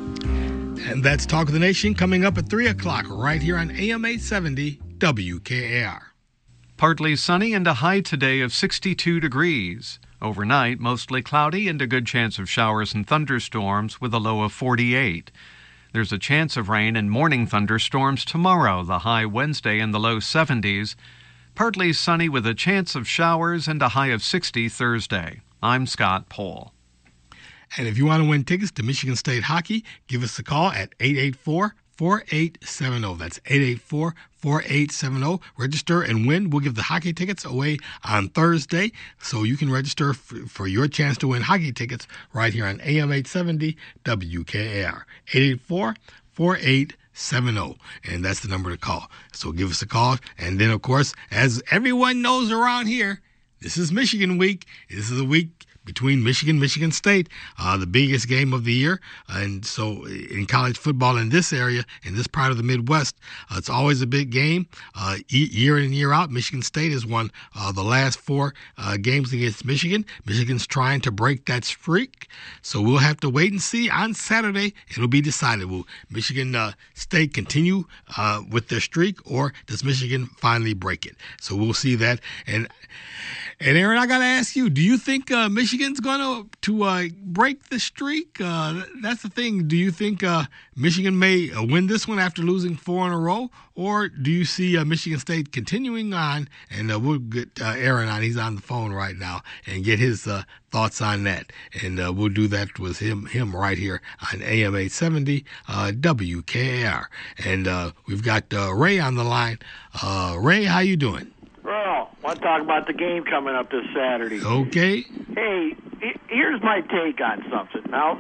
Speaker 2: And that's Talk of the Nation coming up at three o'clock right here on A M eight seventy W K A R.
Speaker 6: Partly sunny and a high today of sixty-two degrees. Overnight, mostly cloudy and a good chance of showers and thunderstorms with a low of forty-eight. There's a chance of rain and morning thunderstorms tomorrow, the high Wednesday in the low seventies. Partly sunny with a chance of showers and a high of sixty Thursday. I'm Scott Pohl.
Speaker 2: And if you want to win tickets to Michigan State hockey, give us a call at eight eight four, four eight seven zero. That's eight eight four, four eight seven zero. Register and win. We'll give the hockey tickets away on Thursday, so you can register f- for your chance to win hockey tickets right here on A M eight seventy W K A R. eight eight four, four eight seven zero. And that's the number to call. So give us a call. And then, of course, as everyone knows around here, this is Michigan week. This is a week between Michigan, Michigan State, uh, the biggest game of the year. And so in college football in this area, in this part of the Midwest, uh, it's always a big game. Uh, year in and year out, Michigan State has won uh, the last four uh, games against Michigan. Michigan's trying to break that streak. So we'll have to wait and see. On Saturday, it'll be decided. Will Michigan uh, State continue uh, with their streak, or does Michigan finally break it? So we'll see that. And And Aaron, I got to ask you, do you think uh, Michigan's going to to uh, break the streak? Uh, that's the thing. Do you think uh, Michigan may uh, win this one after losing four in a row? Or do you see uh, Michigan State continuing on? And uh, we'll get uh, Aaron on. He's on the phone right now and get his uh, thoughts on that. And uh, we'll do that with him him right here on A M eight seventy uh, W K A R. And uh, we've got uh, Ray on the line. Uh, Ray, how you doing?
Speaker 9: Well, I want to talk about the game coming up this Saturday.
Speaker 2: Okay.
Speaker 9: Hey, here's my take on something. Now,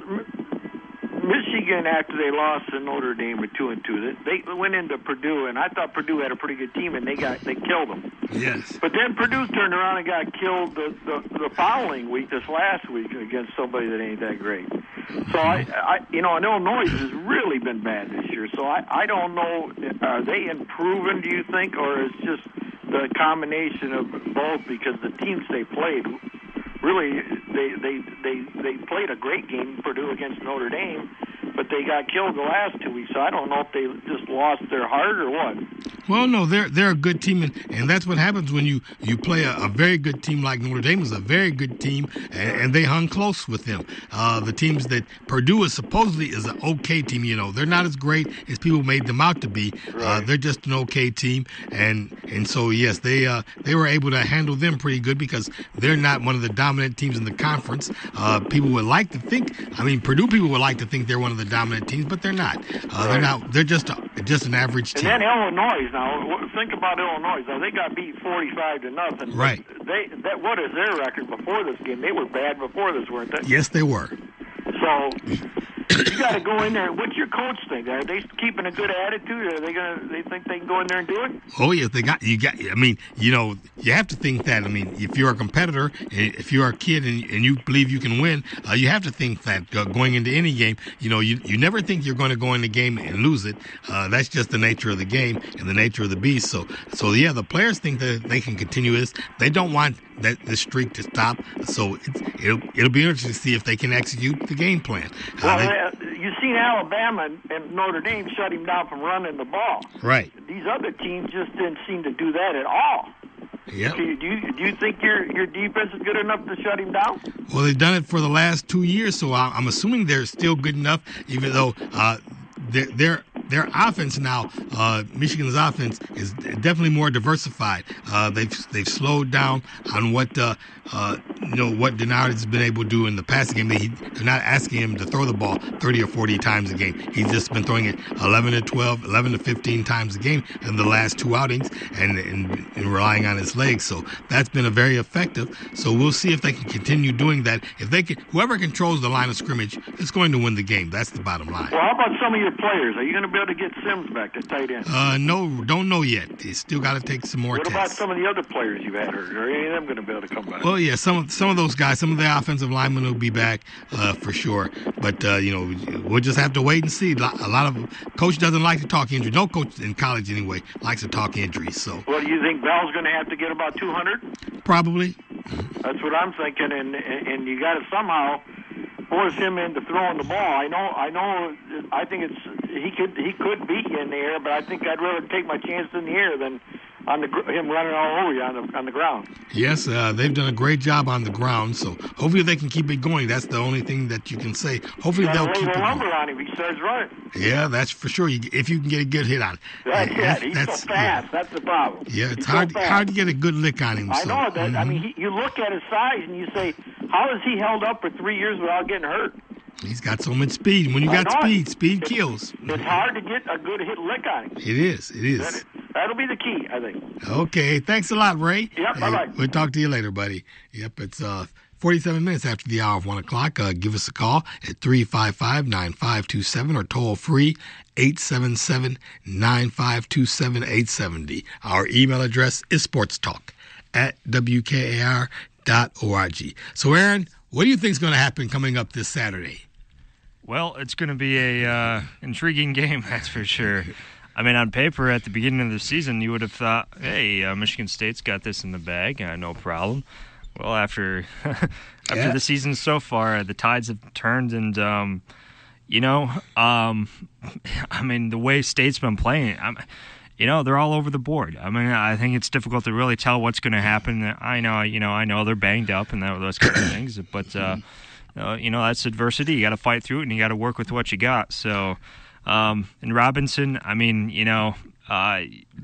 Speaker 9: Michigan, after they lost to Notre Dame with two and two, they went into Purdue, and I thought Purdue had a pretty good team, and they got they killed them.
Speaker 2: Yes.
Speaker 9: But then Purdue turned around and got killed the, the, the following week, this last week, against somebody that ain't that great. So I, I you know, and Illinois has really been bad this year. So I, I don't know, are they improving? Do you think, or is just the combination of both, because the teams they played, really, they they they, they played a great game, Purdue against Notre Dame, but they got killed the last two weeks. So I don't know if they just lost their heart or what.
Speaker 2: Well, no, they're they're a good team, and, and that's what happens when you, you play a, a very good team like Notre Dame is a very good team, and, and they hung close with them. Uh, the teams that Purdue is supposedly is an okay team, you know, they're not as great as people made them out to be.
Speaker 9: Right.
Speaker 2: Uh, they're just an okay team, and and so yes, they uh, they were able to handle them pretty good because they're not one of the dominant teams in the conference. Uh, people would like to think, I mean, Purdue people would like to think they're one of the dominant teams, but they're not. Uh,
Speaker 9: right.
Speaker 2: They're not. They're just a, just an average team.
Speaker 9: And then Illinois. Now, think about Illinois. Now, they got beat forty-five to nothing.
Speaker 2: Right.
Speaker 9: They that what is their record before this game? They were bad before this, weren't they?
Speaker 2: Yes, they were.
Speaker 9: So, you got to go in there. What's your coach think? Are they keeping a good attitude? Are they gonna? They think they can go in there and do it?
Speaker 2: Oh yeah, they got you. Got. I mean, you know, you have to think that. I mean, if you're a competitor, if you're a kid, and, and you believe you can win, uh, you have to think that uh, going into any game, you know, you you never think you're going to go in the game and lose it. Uh, that's just the nature of the game and the nature of the beast. So, so yeah, the players think that they can continue this. They don't want that the streak to stop. So it's, it'll it'll be interesting to see if they can execute the game plan. Uh,
Speaker 9: well,
Speaker 2: they,
Speaker 9: uh, you've seen Alabama and, and Notre Dame shut him down from running the ball.
Speaker 2: Right.
Speaker 9: These other teams just didn't seem to do that at all.
Speaker 2: Yeah.
Speaker 9: Do you, do you do you think your your defense is good enough to shut him down?
Speaker 2: Well, they've done it for the last two years, so I'm assuming they're still good enough, even though uh, they're, they're their offense now, uh, Michigan's offense is definitely more diversified. Uh, they've they've slowed down on what uh, uh, you know what Denard has been able to do in the passing game. They, they're not asking him to throw the ball thirty or forty times a game. He's just been throwing it eleven to twelve, eleven to fifteen times a game in the last two outings, and, and, and relying on his legs. So that's been a very effective. So we'll see if they can continue doing that. If they can, whoever controls the line of scrimmage is going to win the game. That's the bottom line.
Speaker 9: Well, how about some of your players? Are you going to be able to get Sims back to tight end?
Speaker 2: Uh, no, don't know yet. They still got to take some more
Speaker 9: what
Speaker 2: tests.
Speaker 9: What about some of the other players you've had hurt? Are any of them going to be able to come back?
Speaker 2: Well, yeah, some of some of those guys, some of the offensive linemen will be back uh, for sure. But uh, you know, we'll just have to wait and see. A lot of coach doesn't like to talk injuries. No coach in college anyway likes to talk injuries. So,
Speaker 9: well, do you think Bell's going to have to get about two hundred?
Speaker 2: Probably.
Speaker 9: That's what I'm thinking, and and you got to somehow force him into throwing the ball. I know, I know. I think it's he could he could beat you in the air, but I think I'd rather take my chance in the air than on the him running all over you on the on the ground.
Speaker 2: Yes, uh, they've done a great job on the ground, so hopefully they can keep it going. That's the only thing that you can say. Hopefully they'll keep it going.
Speaker 9: Lumber on him if he starts running.
Speaker 2: Yeah, that's for sure. You, if you can get a good hit on it.
Speaker 9: That's uh, it. He's
Speaker 2: that's,
Speaker 9: so fast.
Speaker 2: Yeah.
Speaker 9: That's the problem.
Speaker 2: Yeah, it's
Speaker 9: He's
Speaker 2: hard
Speaker 9: so
Speaker 2: hard to get a good lick on him.
Speaker 9: I
Speaker 2: so.
Speaker 9: know that.
Speaker 2: Mm-hmm.
Speaker 9: I mean, he, you look at his size and you say, how has he held up for three years without getting hurt?
Speaker 2: He's got so much speed. When you got speed, speed
Speaker 9: it's,
Speaker 2: kills.
Speaker 9: It's hard to get a good hit lick on him.
Speaker 2: It is. It is.
Speaker 9: That, that'll be the key, I think.
Speaker 2: Okay. Thanks a lot, Ray.
Speaker 9: Yep. Bye-bye.
Speaker 2: We'll talk to you later, buddy. Yep. It's uh, forty-seven minutes after the hour of one o'clock. Uh, give us a call at three five five, nine five two seven or toll free eight seven seven, nine five two seven, eight seven zero. Our email address is sportstalk at W K A R dot org. So, Aaron, what do you think is going to happen coming up this Saturday?
Speaker 10: Well, it's going to be a uh, intriguing game, that's for sure. I mean, on paper, at the beginning of the season, you would have thought, hey, uh, Michigan State's got this in the bag, uh, no problem. Well, after after
Speaker 2: yeah.
Speaker 10: the season so far, the tides have turned, and, um, you know, um, I mean, the way State's been playing, I'm, you know, they're all over the board. I mean, I think it's difficult to really tell what's going to happen. I know, you know, I know they're banged up and that, those kind of things, but, uh, uh, you know, that's adversity. You got to fight through it, and you got to work with what you got. So, um, and Robinson, I mean, you know, uh,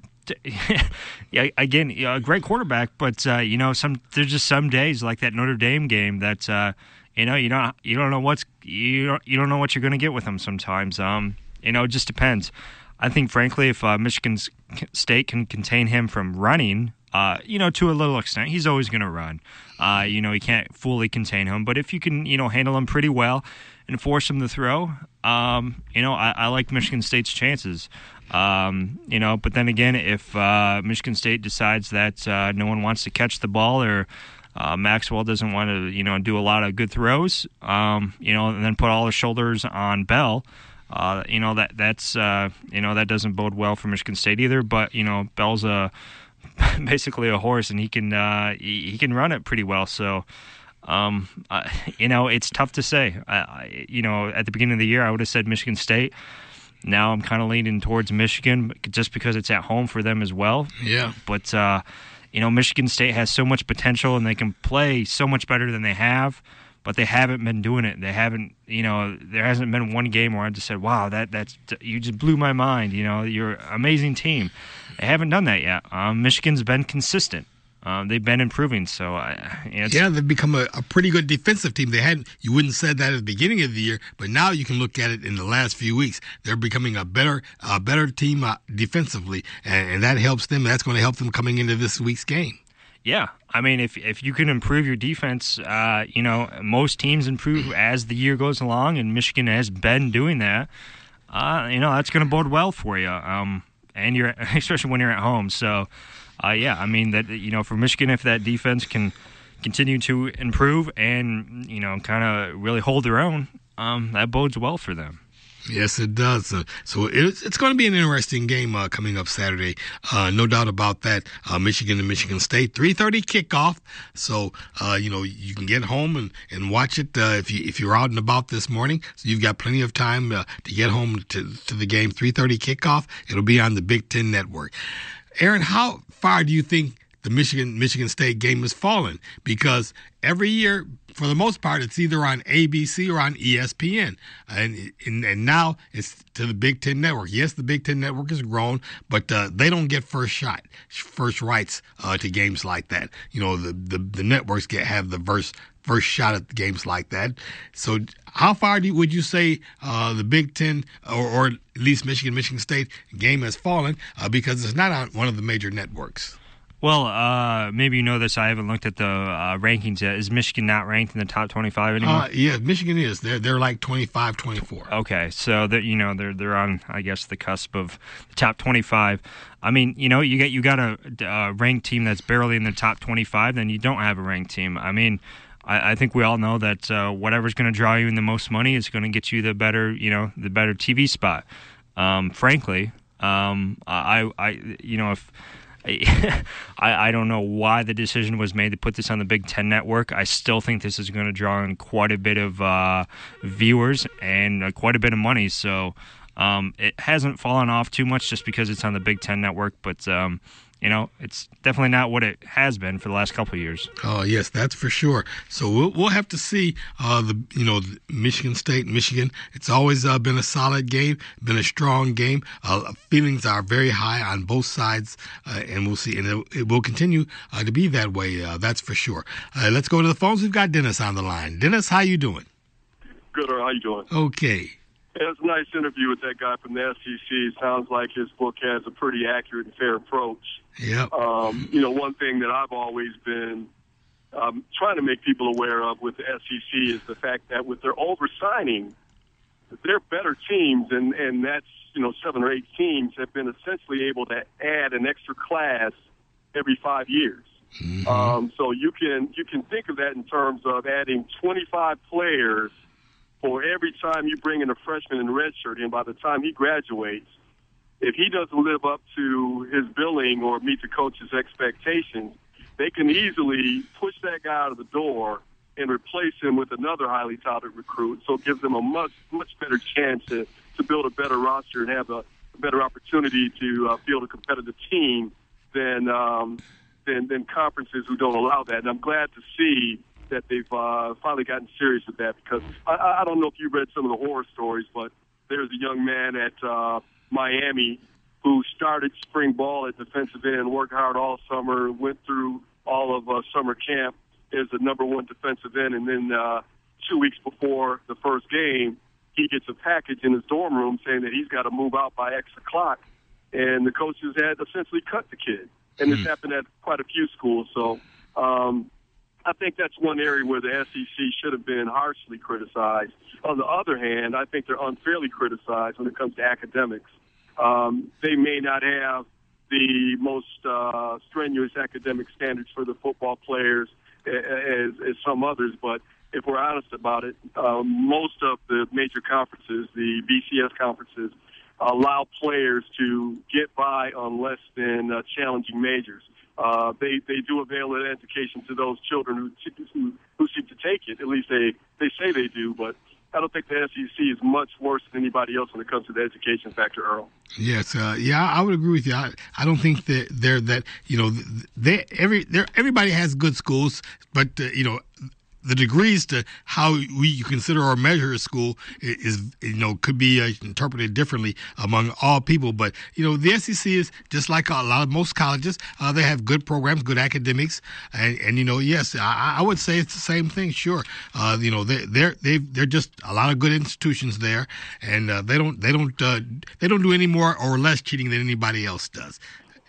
Speaker 10: yeah, again, you know, a great quarterback, but uh, you know, some there's just some days like that Notre Dame game that uh, you know you don't you don't know what's you don't, you don't know what you're going to get with him sometimes. Um, you know, it just depends. I think, frankly, if uh, Michigan State can contain him from running, uh, you know, to a little extent, he's always going to run. Uh, you know, you can't fully contain him, but if you can, you know, handle him pretty well and force him to throw, um, you know, I, I like Michigan State's chances. Um, you know, but then again, if uh, Michigan State decides that uh, no one wants to catch the ball, or uh, Maxwell doesn't want to, you know, do a lot of good throws, um, you know, and then put all the shoulders on Bell. Uh, you know, that that's uh, you know that doesn't bode well for Michigan State either. But you know, Bell's a basically a horse, and he can uh, he, he can run it pretty well. So, um, uh, you know, it's tough to say. I, I, you know, at the beginning of the year, I would have said Michigan State. Now I'm kind of leaning towards Michigan just because it's at home for them as well.
Speaker 2: Yeah.
Speaker 10: But uh, you know, Michigan State has so much potential, and they can play so much better than they have. But they haven't been doing it. They haven't, you know, there hasn't been one game where I just said, wow, that that's you just blew my mind. You know, you're an amazing team. They haven't done that yet. Um, Michigan's been consistent. Um, they've been improving. So, uh, it's,
Speaker 2: yeah, they've become a, a pretty good defensive team. They hadn't, you wouldn't have said that at the beginning of the year, but now you can look at it in the last few weeks. They're becoming a better, a better team uh, defensively, and, and that helps them. That's going to help them coming into this week's game.
Speaker 10: Yeah, I mean, if if you can improve your defense, uh, you know, most teams improve as the year goes along, and Michigan has been doing that. Uh, you know, that's going to bode well for you, um, and you're especially when you're at home. So, uh, yeah, I mean that you know, for Michigan, if that defense can continue to improve and you know, kind of really hold their own, um, that bodes well for them.
Speaker 2: Yes, it does. Uh, so it's, it's going to be an interesting game uh, coming up Saturday. Uh, no doubt about that. Uh, Michigan and Michigan State, three thirty kickoff. So, uh, you know, you can get home and, and watch it uh, if, you, if you're out and about this morning. So you've got plenty of time uh, to get home to, to the game. three thirty kickoff. It'll be on the Big Ten Network. Aaron, how far do you think the Michigan Michigan State game has fallen? Because every year, for the most part, it's either on A B C or on E S P N, and and, and now it's to the Big Ten Network. Yes, the Big Ten Network has grown, but uh, they don't get first shot, first rights uh, to games like that. You know, the the, the networks get have the first first shot at games like that. So, how far do you, would you say uh, the Big Ten or, or at least Michigan Michigan State game has fallen uh, because it's not on one of the major networks?
Speaker 10: Well, uh, maybe you know this. I haven't looked at the uh, rankings yet. Is Michigan not ranked in the top twenty-five anymore?
Speaker 2: Uh, yeah, Michigan is. They're they're like twenty-five, twenty-four.
Speaker 10: Okay, so that you know they're they're on, I guess, the cusp of the top twenty-five. I mean, you know, you get you got a, a ranked team that's barely in the top twenty-five, then you don't have a ranked team. I mean, I, I think we all know that uh, whatever's going to draw you in the most money is going to get you the better, you know, the better T V spot. Um, frankly, um, I I you know if. I, I don't know why the decision was made to put this on the Big Ten Network. I still think this is going to draw in quite a bit of uh, viewers and uh, quite a bit of money. So um, it hasn't fallen off too much just because it's on the Big Ten Network. But, um, you know, it's definitely not what it has been for the last couple of years.
Speaker 2: Oh, yes, that's for sure. So we'll we'll have to see uh, the you know Michigan State, Michigan. It's always uh, been a solid game, been a strong game. Uh, feelings are very high on both sides, uh, and we'll see, and it, it will continue uh, to be that way. Uh, that's for sure. Uh, let's go to the phones. We've got Dennis on the line. Dennis, how you doing?
Speaker 11: Good. Or how you doing?
Speaker 2: Okay.
Speaker 11: It was a nice interview with that guy from the S E C. It sounds like his book has a pretty accurate and fair approach.
Speaker 2: Yeah.
Speaker 11: Um, you know, one thing that I've always been um, trying to make people aware of with the S E C is the fact that with their oversigning, they're better teams, and, and that's, you know, seven or eight teams have been essentially able to add an extra class every five years. Mm-hmm. Um, so you can you can think of that in terms of adding twenty-five players for every time you bring in a freshman in redshirt, and by the time he graduates, if he doesn't live up to his billing or meet the coach's expectations, they can easily push that guy out of the door and replace him with another highly touted recruit. So it gives them a much, much better chance to, to build a better roster and have a, a better opportunity to uh, field a competitive team than, um, than than conferences who don't allow that. And I'm glad to see that they've uh, finally gotten serious with that, because I, I don't know if you read some of the horror stories, but there's a young man at uh, Miami who started spring ball at defensive end, worked hard all summer, went through all of uh, summer camp as the number one defensive end, and then uh, two weeks before the first game, he gets a package in his dorm room saying that he's got to move out by X o'clock, and the coaches had essentially cut the kid. And mm-hmm. this happened at quite a few schools. So um, I think that's one area where the S E C should have been harshly criticized. On the other hand, I think they're unfairly criticized when it comes to academics. Um, they may not have the most uh, strenuous academic standards for the football players as, as some others, but if we're honest about it, uh, most of the major conferences, the B C S conferences, allow players to get by on less than uh, challenging majors. Uh, they they do avail an education to those children who, who who seem to take it. At least they, they say they do, but I don't think the S E C is much worse than anybody else when it comes to the education factor, Earl.
Speaker 2: Yes, uh, yeah, I would agree with you. I, I don't think that they're that you know they every they everybody has good schools, but uh, you know. The degrees to how we consider or measure a school is, you know, could be uh, interpreted differently among all people. But, you know, the S E C is just like a lot of most colleges. Uh, they have good programs, good academics. And, and you know, yes, I, I would say it's the same thing. Sure. Uh, you know, they, they're, they they're just a lot of good institutions there. And uh, they don't they don't uh, they don't do any more or less cheating than anybody else does.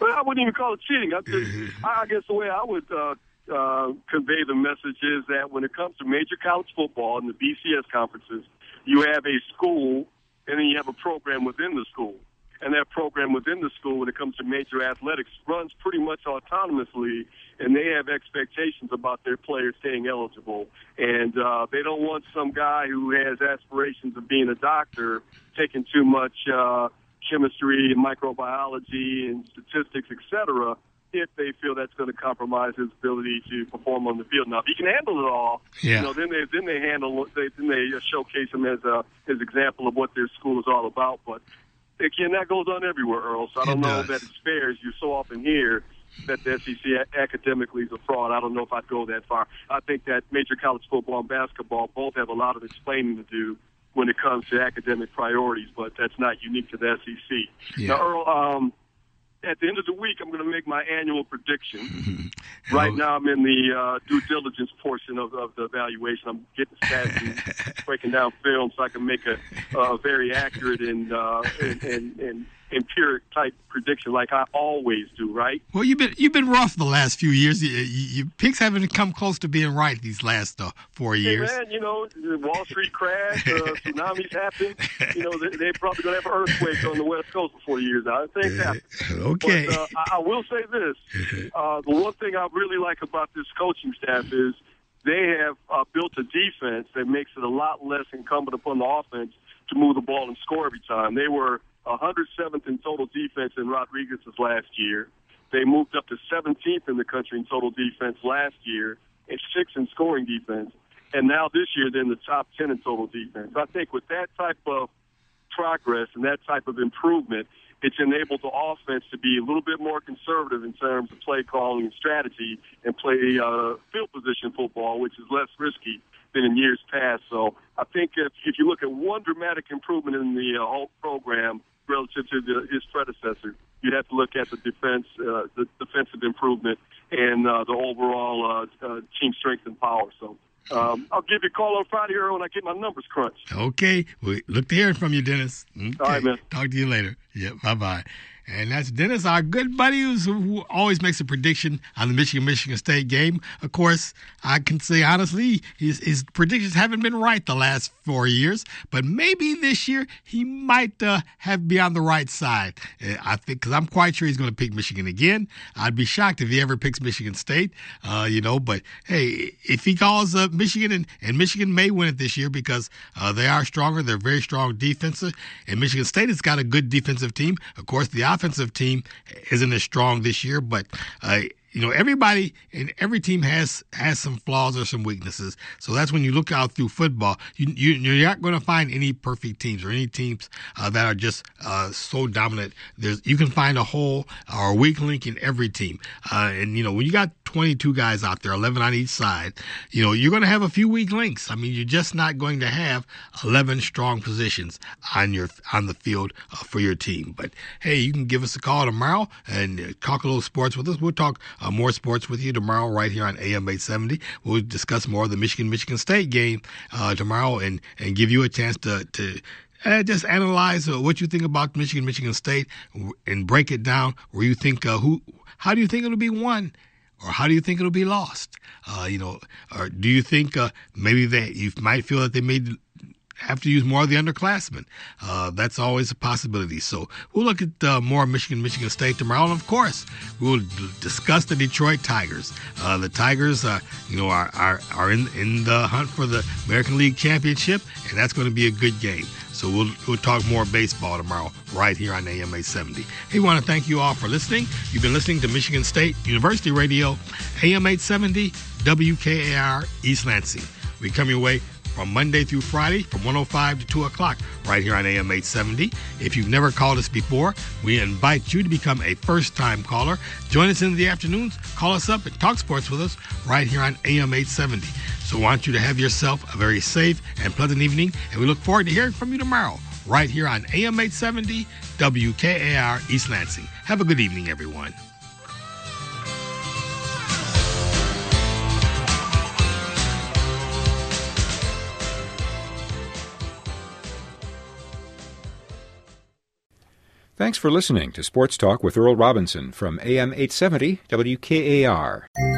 Speaker 11: Well, I wouldn't even call it cheating. I, just, I guess the way I would uh, uh, convey the message is that when it comes to major college football and the B C S conferences, you have a school and then you have a program within the school. And that program within the school, when it comes to major athletics, runs pretty much autonomously, and they have expectations about their players staying eligible. And uh, they don't want some guy who has aspirations of being a doctor taking too much uh, chemistry and microbiology and statistics, et cetera, if they feel that's going to compromise his ability to perform on the field. Now, if he can handle it all,
Speaker 2: yeah.
Speaker 11: you know, then they then they handle they then they showcase him as a as example of what their school is all about. But again, that goes on everywhere, Earl. So I don't
Speaker 2: it
Speaker 11: know
Speaker 2: does.
Speaker 11: that it's fair, as you so often hear, that the S E C academically is a fraud. I don't know if I'd go that far. I think that major college football and basketball both have a lot of explaining to do when it comes to academic priorities, but that's not unique to the S E C.
Speaker 2: Yeah.
Speaker 11: Now, Earl, um, at the end of the week, I'm going to make my annual prediction. Right now, I'm in the uh, due diligence portion of, of the evaluation. I'm getting stats and breaking down film so I can make a, a very accurate and, uh, and, and, and empiric type prediction like I always do, right?
Speaker 2: Well, you've been you've been rough the last few years. You, you, your picks haven't come close to being right these last uh, four years.
Speaker 11: Hey, man, you know, the Wall Street crash, uh, tsunamis happen. You know, they, they're probably going to have an earthquake on the West Coast before years out. Things happen.
Speaker 2: Okay.
Speaker 11: But uh, I, I will say this. Uh, the one thing I really like about this coaching staff is they have uh, built a defense that makes it a lot less incumbent upon the offense to move the ball and score every time. They were one hundred seventh in total defense in Rodriguez's last year. They moved up to seventeenth in the country in total defense last year and sixth in scoring defense. And now this year they're in the top ten in total defense. I think with that type of progress and that type of improvement, it's enabled the offense to be a little bit more conservative in terms of play calling and strategy and play uh, field position football, which is less risky than in years past. So I think if, if you look at one dramatic improvement in the uh, whole program relative to the, his predecessor, you'd have to look at the defense, uh, the defensive improvement, and uh, the overall uh, uh, team strength and power. So um, I'll give you a call on Friday here when I get my numbers crunched.
Speaker 2: Okay. We look to hearing from you, Dennis. Okay.
Speaker 11: All right, man.
Speaker 2: Talk to you later. Yeah, bye-bye. And that's Dennis, our good buddy who's, who always makes a prediction on the Michigan-Michigan State game. Of course, I can say honestly, his, his predictions haven't been right the last four years, but maybe this year he might uh, have be on the right side. Uh, I think because I'm quite sure he's going to pick Michigan again. I'd be shocked if he ever picks Michigan State, uh, you know. But hey, if he calls uh, Michigan, and, and Michigan may win it this year because uh, they are stronger, they're very strong defensive, and Michigan State has got a good defensive team. Of course, the offensive team isn't as strong this year, but uh, you know, everybody and every team has has some flaws or some weaknesses. So that's when you look out through football, you, you you're not going to find any perfect teams or any teams uh, that are just uh, so dominant. There's you can find a hole or a weak link in every team, uh, and you know when you got twenty-two guys out there, eleven on each side, you know you're going to have a few weak links. I mean, you're just not going to have eleven strong positions on your on the field uh, for your team. But hey, you can give us a call tomorrow and uh, talk a little sports with us. We'll talk Uh, more sports with you tomorrow right here on A M eight seventy. We'll discuss more of the Michigan-Michigan State game uh, tomorrow and, and give you a chance to, to uh, just analyze uh, what you think about Michigan-Michigan State and break it down where you think uh, who, how do you think it'll be won? Or how do you think it'll be lost? Uh, you know, or do you think uh, maybe they you might feel that they made have to use more of the underclassmen. Uh, that's always a possibility. So we'll look at uh, more Michigan, Michigan State tomorrow. And, of course, we'll d- discuss the Detroit Tigers. Uh, the Tigers, uh, you know, are, are, are in, in the hunt for the American League Championship, and that's going to be a good game. So we'll, we'll talk more baseball tomorrow right here on A M eight seventy. Hey, we want to thank you all for listening. You've been listening to Michigan State University Radio, A M eight seventy, W K A R, East Lansing. We come your way from Monday through Friday from one oh five to two o'clock right here on A M eight seventy. If you've never called us before, we invite you to become a first-time caller. Join us in the afternoons. Call us up and talk sports with us right here on A M eight seventy. So I want you to have yourself a very safe and pleasant evening, and we look forward to hearing from you tomorrow right here on A M eight seventy W K A R East Lansing. Have a good evening, everyone.
Speaker 1: Thanks for listening to Sports Talk with Earl Robinson from A M eight seventy W K A R.